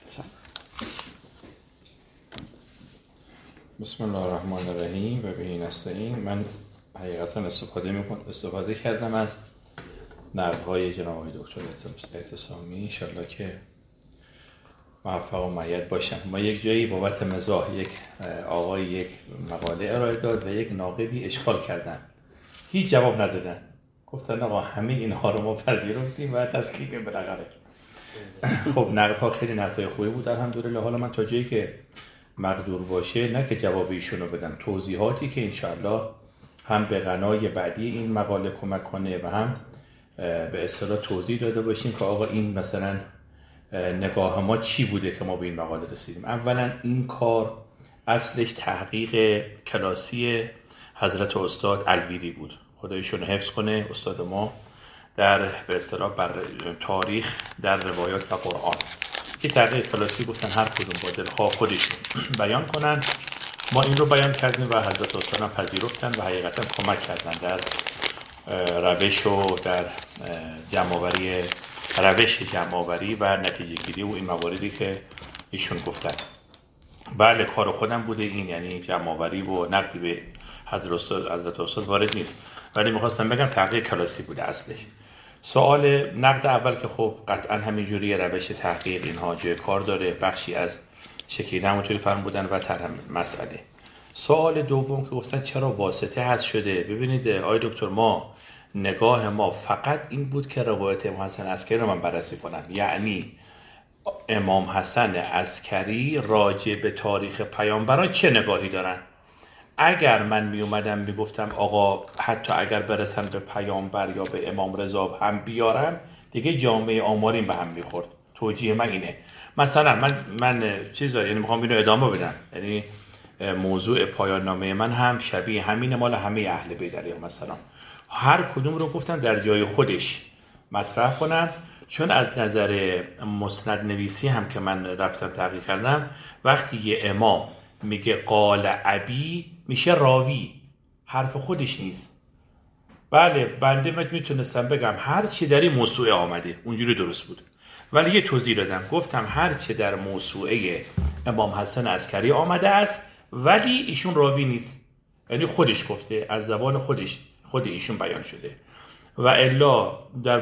بسم الله الرحمن الرحیم و بهی نستعین. من حقیقتا استفاده کردم از نقدهای جناب آقای دکتر اعتصامی، انشالله که موفق و مؤید باشن. ما یک جایی بابت مزاح یک آقای یک مقاله ارائه داد و یک ناقدی اشکال کردن، هیچ جواب ندادن، گفتن آقا همه اینها رو ما پذیرفتیم و تسلیمیم بالاخره. خب نقدها خیلی نقدهای خوبی بود الحمدلله. حالا من تا جایی که مقدور باشه نه که جواب ایشون رو بدم، توضیحاتی که انشاءالله هم به غنای بعدی این مقاله کمک کنه و هم به اصطلاح توضیح داده باشیم که آقا این مثلا نگاه ما چی بوده که ما به این مقاله رسیدیم. اولا این کار اصلش تحقیق کلاسی حضرت استاد الویری بود، خدایشون حفظ کنه، استاد ما در به اصطلاح بر تاریخ در روایات و قرآن. که تحقیق کلاسی گفتن هر کدوم با دلخواه خودشون بیان کنن. ما این رو بیان کردیم و حضرت استاد هم پذیرفتن و حقیقتا کمک کردن در روش و در روش جمع‌آوری و نتیجه گیری و این مواردی که ایشون گفتن. بله کار خودم بوده این، یعنی جمع‌آوری و نقدی به حضرت استاد وارد نیست، ولی می‌خواستم بگم تحقیق کلاسی بوده اصلش. سوال نقد اول که خب قطعا همینجوری روش تحقیق اینها جای کار داره، بخشی از چکیده همونطوری فرمودن و طرح مسئله. سوال دوم که گفتن چرا واسطه هست شده. ببینید آقای دکتر، ما نگاه ما فقط این بود که روایت امام حسن عسکری رو من بررسی کنم، یعنی امام حسن عسکری راجع به تاریخ پیامبران چه نگاهی دارن. اگر من می اومدم می گفتم آقا حتی اگر برسن به پیامبر یا به امام رضا هم بیارم، دیگه جامعه آماریم به هم میخورد. توجیه من اینه. مثلا من یعنی میخوام اینو ادامه بدم، یعنی موضوع پایان نامه من هم شبیه همین مال همه اهل بیت علیهم السلام، هر کدوم رو گفتم در جای خودش مطرح کنم، چون از نظر مسند نویسی هم که من رفتم تحقیق کردم، وقتی یه امام میگه قال ابی میشه راوی، حرف خودش نیست. بله بنده میتونستم بگم هر چی در این موسوعه آمده اونجوری درست بود، ولی یه توضیح دادم، گفتم هر چی در موسوعه امام حسن عسکری آمده است ولی ایشون راوی نیست، یعنی خودش گفته، از زبان خود ایشون بیان شده. و الا در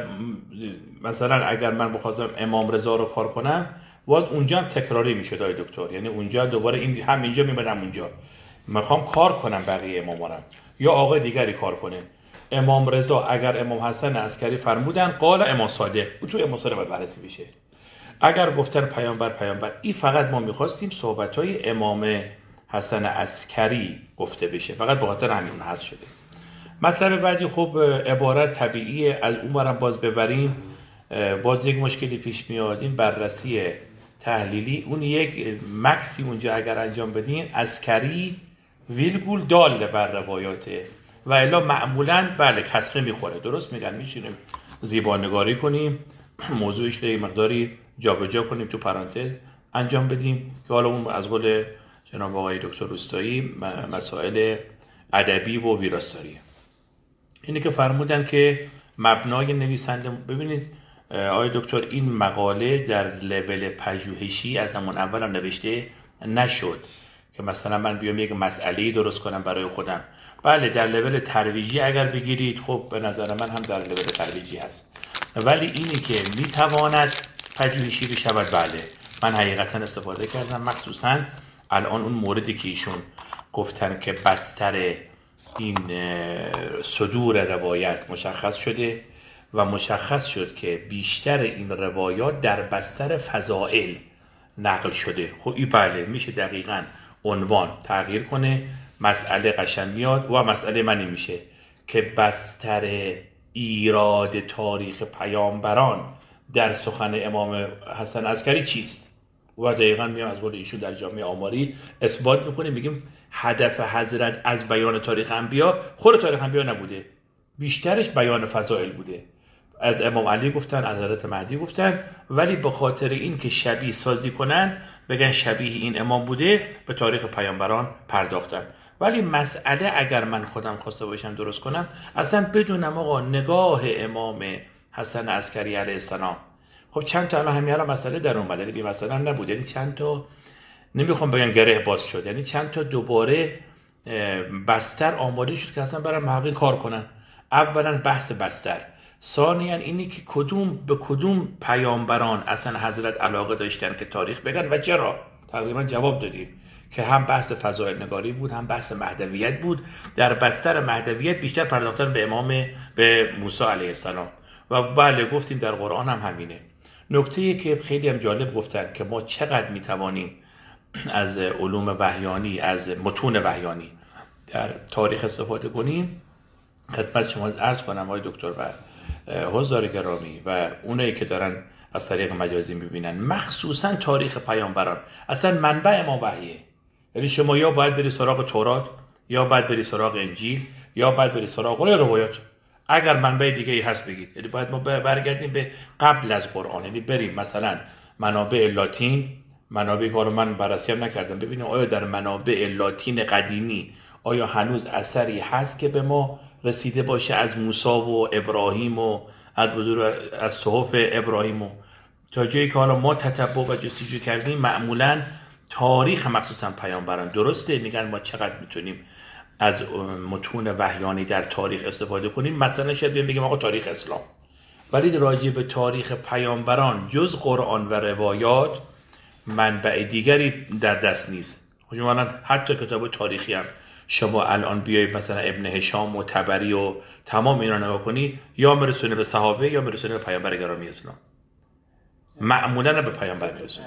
مثلا اگر من بخواستم امام رضا رو کار کنم، باز اونجا هم تکراری میشه دای دکتر، یعنی اونجا دوباره این هم اینجا میمدم اونجا، میخوام کار کنم بقیه اماما رو یا آقای دیگری کار کنه. امام رضا اگر امام حسن عسکری فرمودن قال امام صادق، تو امام صادق باید بررسی بشه. اگر گفتن پیامبر، این فقط ما میخواستیم صحبت‌های امام حسن عسکری گفته بشه، فقط به خاطر همین حذف شده. مطلب بعدی خب عبارت طبیعیه، از اون برم باز ببریم باز یک مشکلی پیش میاد، این بررسی تحلیلی، اون یک مکسی اونجا اگر انجام بدین عسکری ویلگول دال بر روایاته و الا معمولاً بله کسره میخوره، درست میگن، میشینیم زیبانگاری کنیم موضوعش رو مقداری جابجا کنیم تو پرانتز انجام بدیم که حالا اون از قول جناب آقای دکتر روستایی مسائل ادبی و ویراستاریه. اینه که فرمودن که مبنای نویسنده، ببینید آقای دکتر این مقاله در لول پژوهشی از همون اول نوشته نشد که مثلا من بیام یک مسئله درست کنم برای خودم. بله در لول ترویجی اگر بگیرید خب به نظر من هم در لول ترویجی هست، ولی اینی که میتواند پژوهشی بشود، بله من حقیقتا استفاده کردم، مخصوصا الان اون موردی که ایشون گفتن که بستر این صدور روایت مشخص شده و مشخص شد که بیشتر این روایات در بستر فضائل نقل شده. خب این بله میشه دقیقاً عنوان تغییر کنه، مسئله قشنگ میاد و مسئله من این میشه که بستر ایراد تاریخ پیامبران در سخن امام حسن عسکری چیست و دقیقاً میام از قول ایشون در جامعه آماری اثبات میکنه، میگیم هدف حضرت از بیان تاریخ انبیا خود تاریخ انبیا نبوده، بیشترش بیان فضائل بوده. از امام علی گفتن، از حضرت مهدی گفتن، ولی به خاطر این که شبیه سازی کنن بگن شبیه این امام بوده به تاریخ پیامبران پرداختن. ولی مسئله اگر من خودم خواسته باشم درست کنم، اصلا بدونم آقا نگاه امام حسن عسکری علیه السلام، خب چند تا الان همین مسئله در اومد، یعنی بی مثلا نبود، یعنی چند تا نمیخوام بگم گره باز شد، یعنی چند تا دوباره بستر آماده شد که اصلا برای محقق کار کنن. اولا بحث بستر، ثانیاً اینی که به کدوم پیامبران اصلا حضرت علاقه داشتن که تاریخ بگن و چرا. تقریبا جواب دادیم که هم بحث فضائل نگاری بود، هم بحث مهدویت بود. در بستر مهدویت بیشتر پرداختن به موسی علیه السلام و بله گفتیم در قرآن هم همینه. نکته‌ای که خیلی هم جالب گفتن که ما چقدر میتوانیم از علوم وحیانی، از متون وحیانی در تاریخ استفاده کنیم. خدمت شما عرض کنم آقای دکتر و حضار گرامی و اونایی که دارن از طریق مجازی میبینن، مخصوصا تاریخ پیامبران اصلا منبع ما وحیه. یعنی شما یا باید بری سراغ تورات، یا باید بری سراغ انجیل، یا باید بری سراغ روایات. اگر منبع دیگه ای هست بگید، یعنی باید ما برگردیم به قبل از قرآن، یعنی بریم مثلا منابع لاتین، منابعی که من بررسی هم نکردم، ببینیم آیا در منابع لاتین قدیمی آیا هنوز اثری هست که به ما رسیده باشه از موسی و ابراهیم و از صحف ابراهیم و تا جایی که حالا ما تتبع و جستجو کردیم. معمولا تاریخ مخصوصا پیامبران درسته، میگن ما چقدر میتونیم از متون وحیانی در تاریخ استفاده کنیم. مثلا شاید بگیم آقا تاریخ اسلام، ولی راجع به تاریخ پیامبران جز قرآن و روایات منبع دیگری در دست نیست. خب حتی کتاب تاریخی هم شما الان بیایی مثلا ابن هشام و طبری و تمام اینا نگاه کنی، یا میرسونه به صحابه یا میرسونه به پیامبر گرامی اسلام، معمولا به پیامبر میرسونه.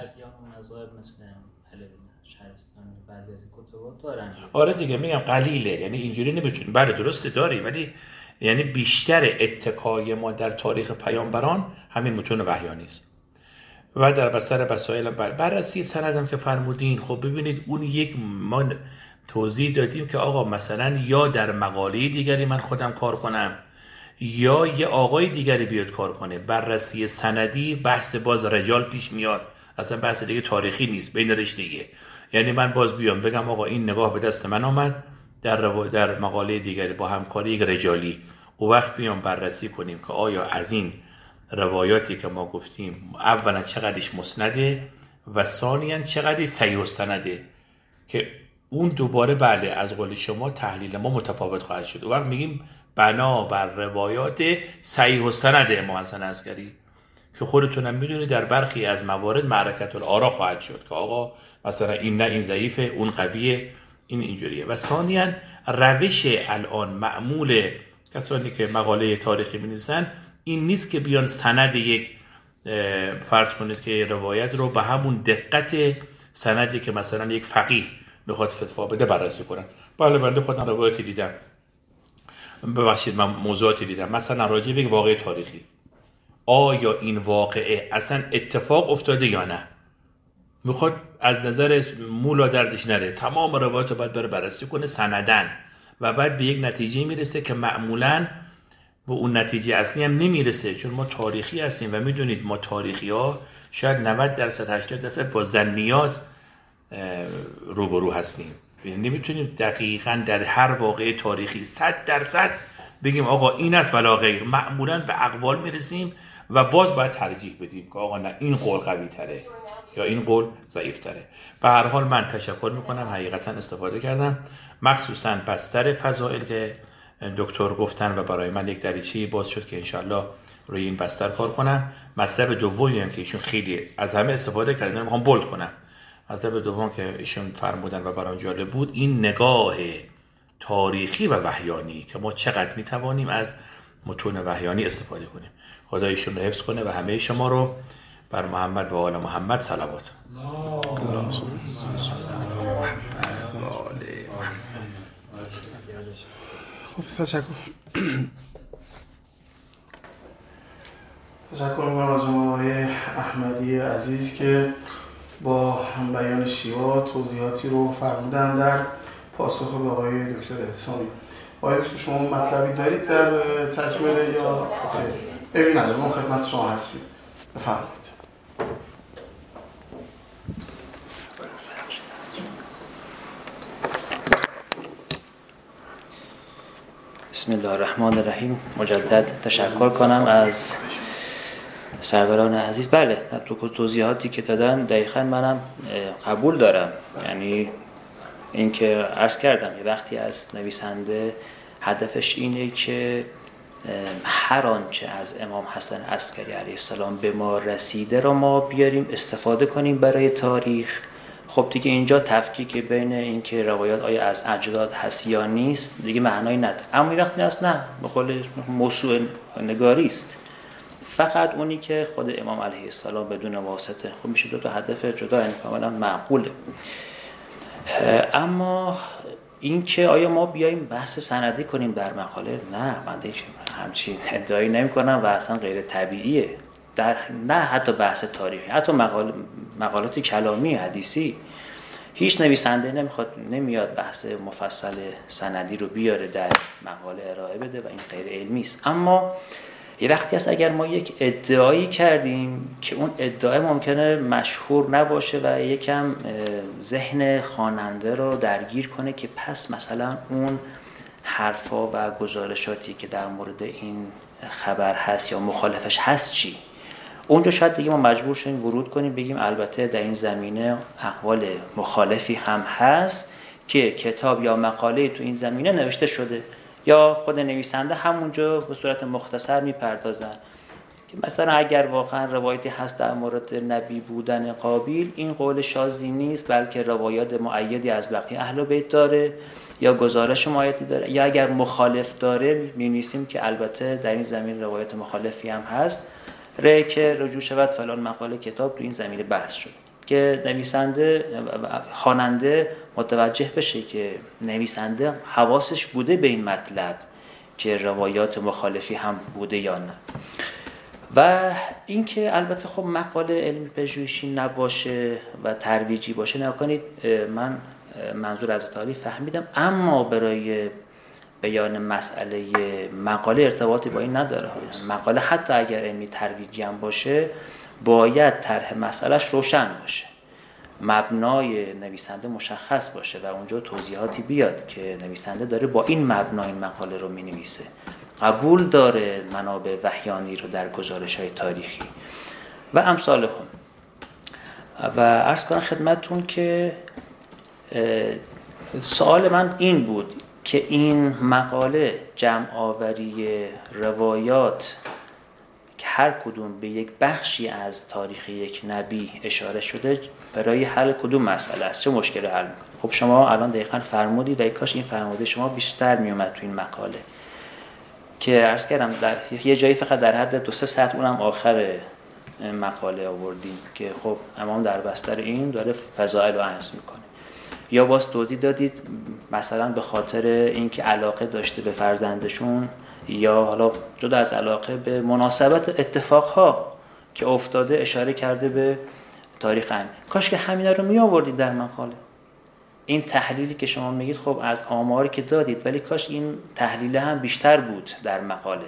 آره دیگه میگم قلیله، یعنی اینجوری نمیتونیم. بله درسته داری، ولی یعنی بیشتر اتکای ما در تاریخ پیامبران همین متون وحیانی است. و در بستر مسائل بررسی سندم که فرمودین، خب ببینید اون ما توضیح دادیم که آقا مثلا یا در مقاله دیگری من خودم کار کنم یا یه آقای دیگری بیاد کار کنه. بررسی سندی بحث باز رجال پیش میاد، اصلا بحث دیگه تاریخی نیست بین رشته‌ایه. یعنی من باز بیام بگم آقا این نگاه به دست من آمد در مقاله دیگری با همکاری یک رجالی، او وقت بیام بررسی کنیم که آیا از این روایاتی که ما گفتیم اولا چقدرش مسنده و ثانیاً چقدرش صحیح السنده، که اون دوباره بله از قول شما تحلیل ما متفاوت خواهد شد. او وقت میگیم بنا بر روایات صحیح السند امام حسن عسکری که خودتونم میدونید در برخی از موارد معرکت الآرا خواهد شد که آقا مثلا این نه این ضعیفه اون قویه این اینجوریه. و ثانیاً روش الان معمول کسانی که مقاله تاریخی می‌نویسن این نیست که بیان سند یک فرض کنید که روایت رو به همون دقت سندی که مثلا یک فقیه بخواد فتوا بده بررسی کنن. بله بنده خودم روایتی دیدم، ببخشید من موضوعاتی دیدم مثلا راجع به یک واقعه تاریخی، آیا این واقعه اصلا اتفاق افتاده یا نه، میخواد از نظر مولا دردش نره تمام روایات رو باید بره بررسی کنه سندن و بعد به یک نتیجه میرسه که معمولاً به اون نتیجه اصلی هم نمیرسه، چون ما تاریخی هستیم و میدونید ما تاریخی ها شاید 90% 80% با ظنیات روبرو هستیم. نمیتونیم دقیقاً در هر واقعه تاریخی 100% بگیم آقا این است ولا غیر. معمولاً به اقوال میرسیم و باز باید ترجیح بدیم که آقا نه این قول قوی تره یا این قول ضعیف تره. به هر حال من تشکر میکنم، حقیقتاً استفاده کردم، مخصوصاً بستر فضائل که دکتر گفتن و برای من یک دریچه باز شد که انشالله روی این بستر کار کنم. مطلب دومی هم که ایشون خیلی از همه استفاده کردن میخوام بولد کنم، مطلب دوم که ایشون فرمودن و برام جالب بود این نگاه تاریخی و وحیانی که ما چقدر میتوانیم از متون وحیانی استفاده کنیم. خدا ایشون رو حفظ کنه و همه شما رو بر محمد و آل محمد صلوات. خب تشکر میکنم از جناب آقای احمدی عزیز که با بیان شیوا توضیحاتی رو فرمودن در پاسخ به آقای دکتر احتسامی. آقای دکتر شما مطلبی دارید در تکمیل یا خیر؟ ببین ندارم، ما خدمت شما هستیم، بفرمایید. بسم الله الرحمن الرحیم. مجدد تشکر کنم از سروران عزیز. بله تو توضیحاتی که دادن دقیقاً منم قبول دارم. یعنی این که عرض کردم یه وقتی از نویسنده هدفش اینه که هر آنچه از امام حسن عسکری علیه السلام به ما رسیده رو ما بیاریم استفاده کنیم برای تاریخ. خب دیگه اینجا تفکیک بین این که روایات آیا از اجداد هست یا نیست دیگه معنایی نداره. اما این وقتی هست نه، به قول موضوع نگاری است، فقط اونی که خود امام علیه السلام بدون واسطه. خب میشه دو تا هدف جدا، یعنی کاملا معقوله. اما این که آیا ما بیایم بحث سندی کنیم در مقاله، نه من دیگه همچین ادعایی نمی‌کنم و اصلا غیر طبیعیه. نه حتی بحث تاریخی، حتی مقالات کلامی حدیثی هیچ نویسنده نمیاد بحث مفصل سندی رو بیاره در مقاله ارائه بده و این غیر علمی است. اما یه وقتی هست اگر ما یک ادعایی کردیم که اون ادعای ممکنه مشهور نباشه و یکم ذهن خواننده رو درگیر کنه که پس مثلا اون حرفا و گزارشاتی که در مورد این خبر هست یا مخالفش هست چی، اونجا شاید دیگه ما مجبور شدیم ورود کنیم بگیم البته در این زمینه اقوال مخالفی هم هست که کتاب یا مقاله تو این زمینه نوشته شده یا خود نویسنده همونجا به صورت مختصر میپردازن که مثلا اگر واقعا روایتی هست در مورد نبی بودن قابیل، این قول شاذی نیست بلکه روایات مؤیدی از بقیه اهل بیت داره یا گزارش مؤیدی داره، یا اگر مخالف داره می‌نویسیم که البته در این زمین روایت مخالفی هم هست که رجوع شود فلان مقاله کتاب تو این زمینه بحث شد که نویسنده خواننده متوجه بشه که نویسنده حواسش بوده به این مطلب که روایات مخالفی هم بوده یا نه. و اینکه البته خب مقاله علمی پژوهشی نباشه و ترویجی باشه، نکنید من منظور از تعالی فهمیدم، اما برای بیان مسئله مقاله ارتباطی با این نداره. مقاله حتی اگر علمی ترویجی هم باشه باید طرح مسئلهش روشن باشه، مبنای نویسنده مشخص باشه و اونجا توضیحاتی بیاد که نویسنده داره با این مبنا این مقاله رو می‌نویسه، قبول داره منابع وحیانی رو در گزارش‌های تاریخی و امثال هم. و عرض کنم خدمتتون که سوال من این بود که این مقاله جمع آوری روایات که هر کدوم به یک بخشی از تاریخ یک نبی اشاره شده برای حل کدوم مسئله است، چه مشکلی حل می‌کنه؟ خب شما الان دقیقاً فرمودید و ای کاش این فرموده شما بیشتر میومد تو این مقاله که عرض کردم در یه جایی فقط در حد 2-3 سطر اونم آخر مقاله آوردیم که خب امام در بستر این داره فضائل رو عرض میکنه، یا باز توضیح دادید مثلا به خاطر اینکه علاقه داشته به فرزندشون، یا حالا جدا از علاقه به مناسبت اتفاقها که افتاده اشاره کرده به تاریخ همین. کاش که همینا رو می آوردید در مقاله. این تحلیلی که شما میگید خب از آماری که دادید، ولی کاش این تحلیل هم بیشتر بود در مقاله.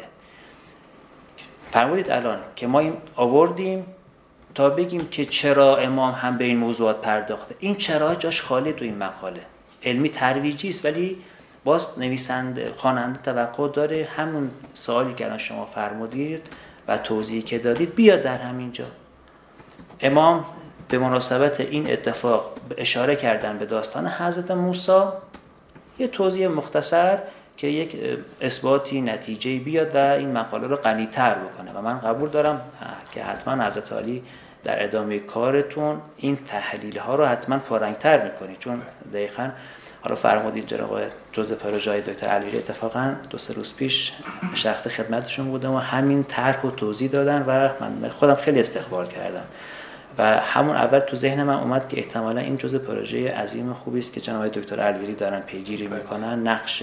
فرمودید الان که ما این آوردیم تا بگیم که چرا امام هم به این موضوعات پرداخته. این چرا جاش خالی تو این مقاله. علمی ترویجی است، ولی باز نویسنده خواننده توقع داره همون سوالی که الان شما فرمودید و توضیحی که دادید بیاد در همین جا. امام به مناسبت این اتفاق اشاره کردن به داستان حضرت موسی، یه توضیح مختصر که یک اثباتی نتیجه بیاد و این مقاله رو غنی‌تر بکنه. و من قبول دارم که حتما حضرت علی در ادامه کارتون این تحلیل ها رو حتما پررنگ‌تر میکنید، چون دقیقاً حالا فرمودید جناب جزء پروژه دکتر الویری اتفاقاً 2-3 روز پیش شخص خدمتشون بودم و همین طرح رو توضیح دادن و من خودم خیلی استقبال کردم و همون اول تو ذهن من اومد که احتمالاً این جزء پروژه عظیم خوبی است که جناب دکتر الویری دارن پیگیری میکنن، نقش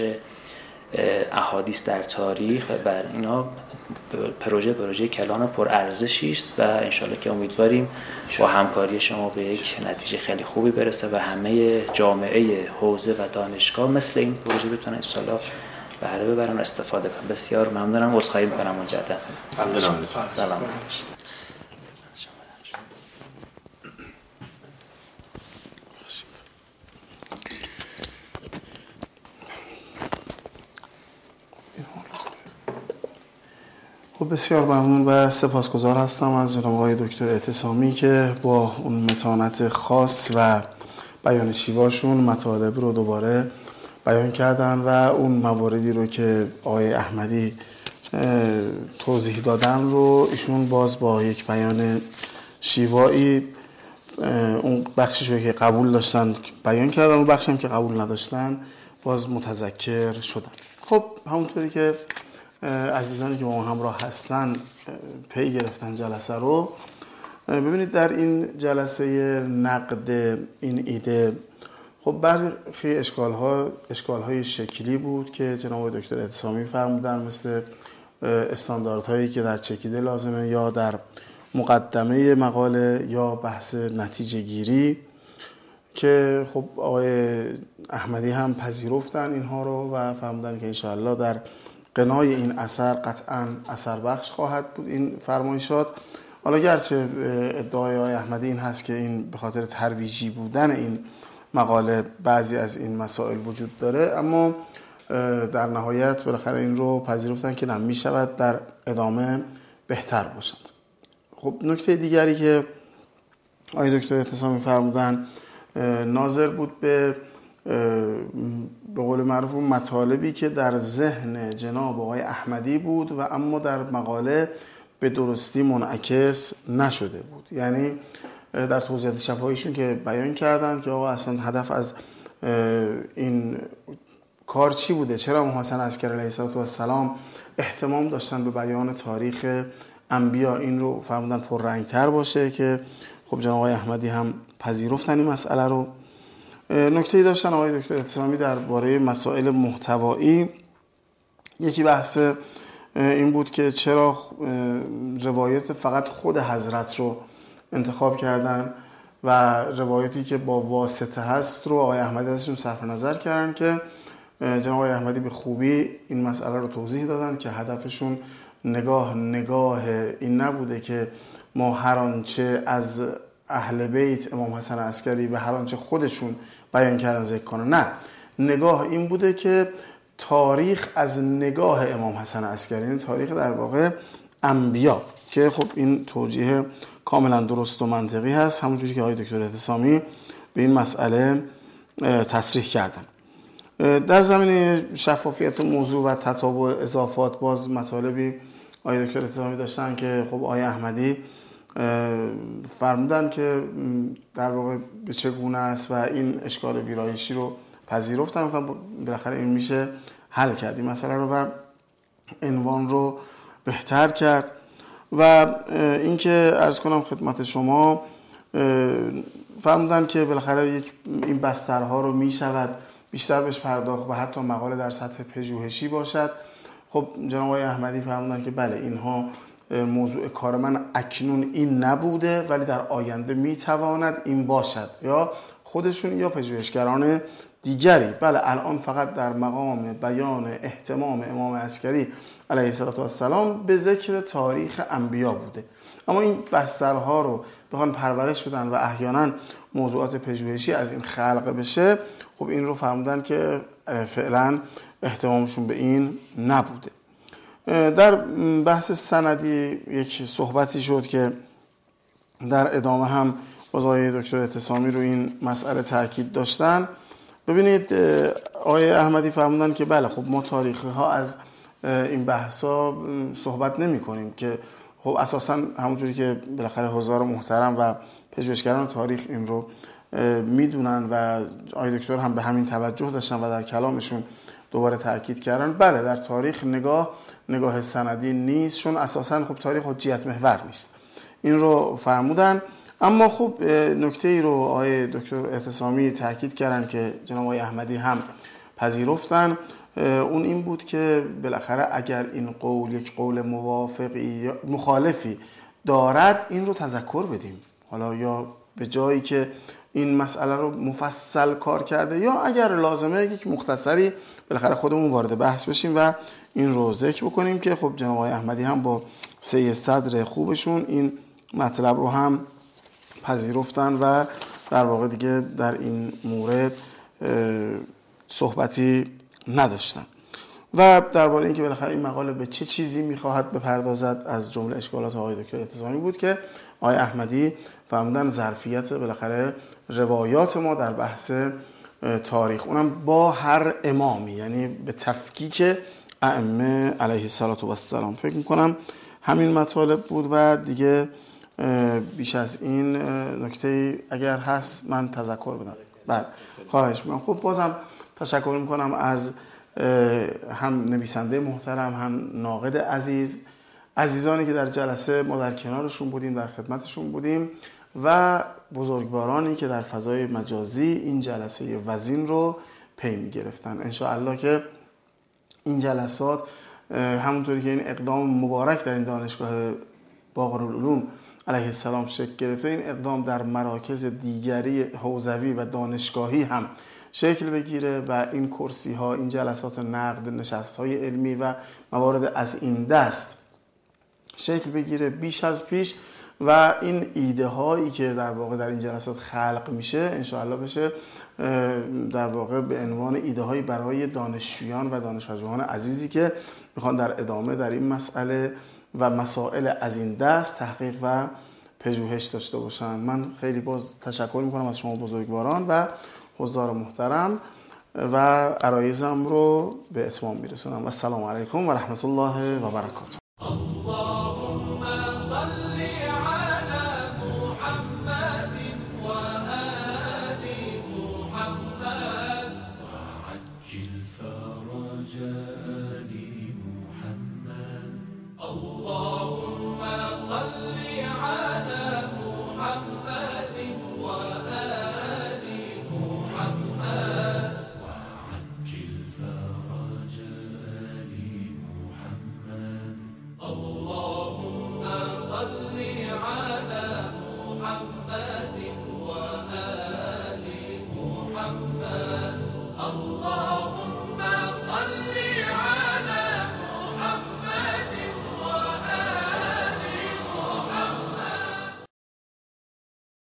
احادیث در تاریخ و بر اینا پروژه کلان پر ارزشی است و انشالله که امیدواریم با همکاری شما به یک نتیجه خیلی خوبی برسه و همه جامعه حوزه و دانشگاه مثل این پروژه بتونن انشالله بهره ببرن و استفاده کنن. بسیار ممنونم، عذرخواهی میکنم مجددا. سلام. خب بسیار ممنون و سپاسگزار هستم از جناب آقای دکتر اعتصامی که با اون متانت خاص و بیان شیواشون مطالب رو دوباره بیان کردن و اون مواردی رو که آقای احمدی توضیح دادن رو ایشون باز با یک بیان شیوایی اون بخشش رو که قبول داشتن بیان کردن و بخشی هم که قبول نداشتن باز متذکر شدن. خب همونطوری که عزیزانی که با ما همراه هستن پی گرفتن جلسه رو، ببینید در این جلسه نقد این ایده خب برخی اشکال‌های شکلی بود که جناب دکتر اعتصامی فرمودن، مثل استانداردهایی که در چکیده لازمه یا در مقدمه مقاله یا بحث نتیجه گیری که خب آقای احمدی هم پذیرفتن اینها رو و فرمودن که انشاءالله در قنای این اثر قطعاً اثر بخش خواهد بود این فرمایشات. حالا گرچه ادعای آقای احمدی این هست که این به خاطر ترویجی بودن این مقاله بعضی از این مسائل وجود داره، اما در نهایت بالاخره این رو پذیرفتن که نه، می شود در ادامه بهتر باشد. خب نکته دیگری که آقای دکتر اعتصامی فرمودن ناظر بود به قول معروف مطالبی که در ذهن جناب آقای احمدی بود و اما در مقاله به درستی منعکس نشده بود. یعنی در توضیحات شفاهیشون که بیان کردن که آقا اصلا هدف از این کار چی بوده، چرا امام حسن عسکری علیه السلام اهتمام داشتن به بیان تاریخ انبیا، این رو فرمودن پررنگ‌تر باشه که خب جناب آقای احمدی هم پذیرفتن این مسئله رو. نکته‌ای داشتن آقای دکتر اعتصامی درباره مسائل محتوایی، یکی بحث این بود که چرا روایت فقط خود حضرت رو انتخاب کردن و روایتی که با واسطه هست رو آقای احمدی ازشون صرف نظر کردن که جناب آقای احمدی به خوبی این مسئله رو توضیح دادن که هدفشون نگاه این نبوده که ما هر آنچه از اهل بیت امام حسن عسکری و هر آنچه خودشون بیان کردن ذکر کنن، نه، نگاه این بوده که تاریخ از نگاه امام حسن عسکری، یعنی تاریخ در واقع انبیا، که خب این توجیه کاملا درست و منطقی هست، همونجوری که آقای دکتر اعتصامی به این مسئله تصریح کردن. در زمینه شفافیت موضوع و تتابع اضافات باز مطالبی آقای دکتر اعتصامی داشتن که خب آقای احمدی فرمودن که در واقع به چگونه است و این اشکال ویرایشی رو پذیرفتن، گفتن بالاخره این میشه حل کرد این مسئله رو و عنوان رو بهتر کرد. و اینکه عرض کنم خدمت شما فرمودن که بالاخره این بسترها رو میشود بیشتر بهش پرداخت و حتی مقاله در سطح پژوهشی باشد. خب جناب آقای احمدی فرمودن که بله اینها موضوع کار من اکنون این نبوده ولی در آینده میتواند این باشد، یا خودشون یا پژوهشگران دیگری. بله الان فقط در مقام بیان اهتمام امام عسکری علیه السلام به ذکر تاریخ انبیا بوده، اما این بسترها رو بخوان پرورش بدن و احیانا موضوعات پژوهشی از این خلق بشه، خب این رو فرمودن که فعلا اهتمامشون به این نبوده. در بحث سندی یک صحبتی شد که در ادامه هم باز آقای دکتر اعتصامی رو این مسئله تاکید داشتن. ببینید آقای احمدی فرمودن که بله خب ما تاریخی ها از این بحثا صحبت نمی کنیم که خب اساسا همونجوری که بالاخره حضار محترم و پژوهشگران تاریخ این رو میدونن و آقای دکتر هم به همین توجه داشتن و در کلامشون دوباره تاکید کردن، بله در تاریخ نگاه سندی نیست، چون اساسا خب تاریخ حجیت محور نیست، این رو فرمودن. اما خب نکته ای رو آقای دکتر اعتصامی تاکید کردن که جناب آقای احمدی هم پذیرفتن، اون این بود که بالاخره اگر این قول یک قول موافقی یا مخالفی دارد این رو تذکر بدیم، حالا یا به جایی که این مسئله رو مفصل کار کرده یا اگر لازمه یک مختصری بالاخره خودمون وارد بحث بشیم و این رو ذکر بکنیم که خب جناب آقای احمدی هم با سید صدر خوبشون این مطلب رو هم پذیرفتن و در واقع دیگه در این مورد صحبتی نداشتن. و درباره اینکه بالاخره این مقاله به چه چیزی میخواهد بپردازد از جمله اشکالات آقای دکتر اعتصامی بود که آقای احمدی فرمودن ظرفیت بالاخره روایات ما در بحث تاریخ، اونم با هر امامی، یعنی به تفکیک ائمه علیه السلام. فکر میکنم همین مطالب بود و دیگه بیش از این نکته اگر هست من تذکر بدم. بله خواهش میکنم. خب بازم تشکر میکنم از هم نویسنده محترم هم ناقد عزیزانی که در جلسه ما در کنارشون بودیم، در خدمتشون بودیم و بزرگوارانی که در فضای مجازی این جلسه وزین رو پی می گرفتن. انشاءالله که این جلسات همونطوری که این اقدام مبارک در این دانشگاه باقرالعلوم علیه السلام شکل گرفته، این اقدام در مراکز دیگری حوزوی و دانشگاهی هم شکل بگیره و این کرسی ها، این جلسات نقد، نشست های علمی و موارد از این دست شکل بگیره بیش از پیش و این ایده هایی که در واقع در این جلسات خلق میشه انشاءالله بشه در واقع به عنوان ایده هایی برای دانشجویان و دانش پژوهان عزیزی که میخوان در ادامه در این مسئله و مسائل از این دست تحقیق و پژوهش داشته باشن. من خیلی باز تشکر میکنم از شما بزرگواران و حضار محترم و عرایزم رو به اتمام میرسونم. السلام علیکم و رحمت الله و برکاته.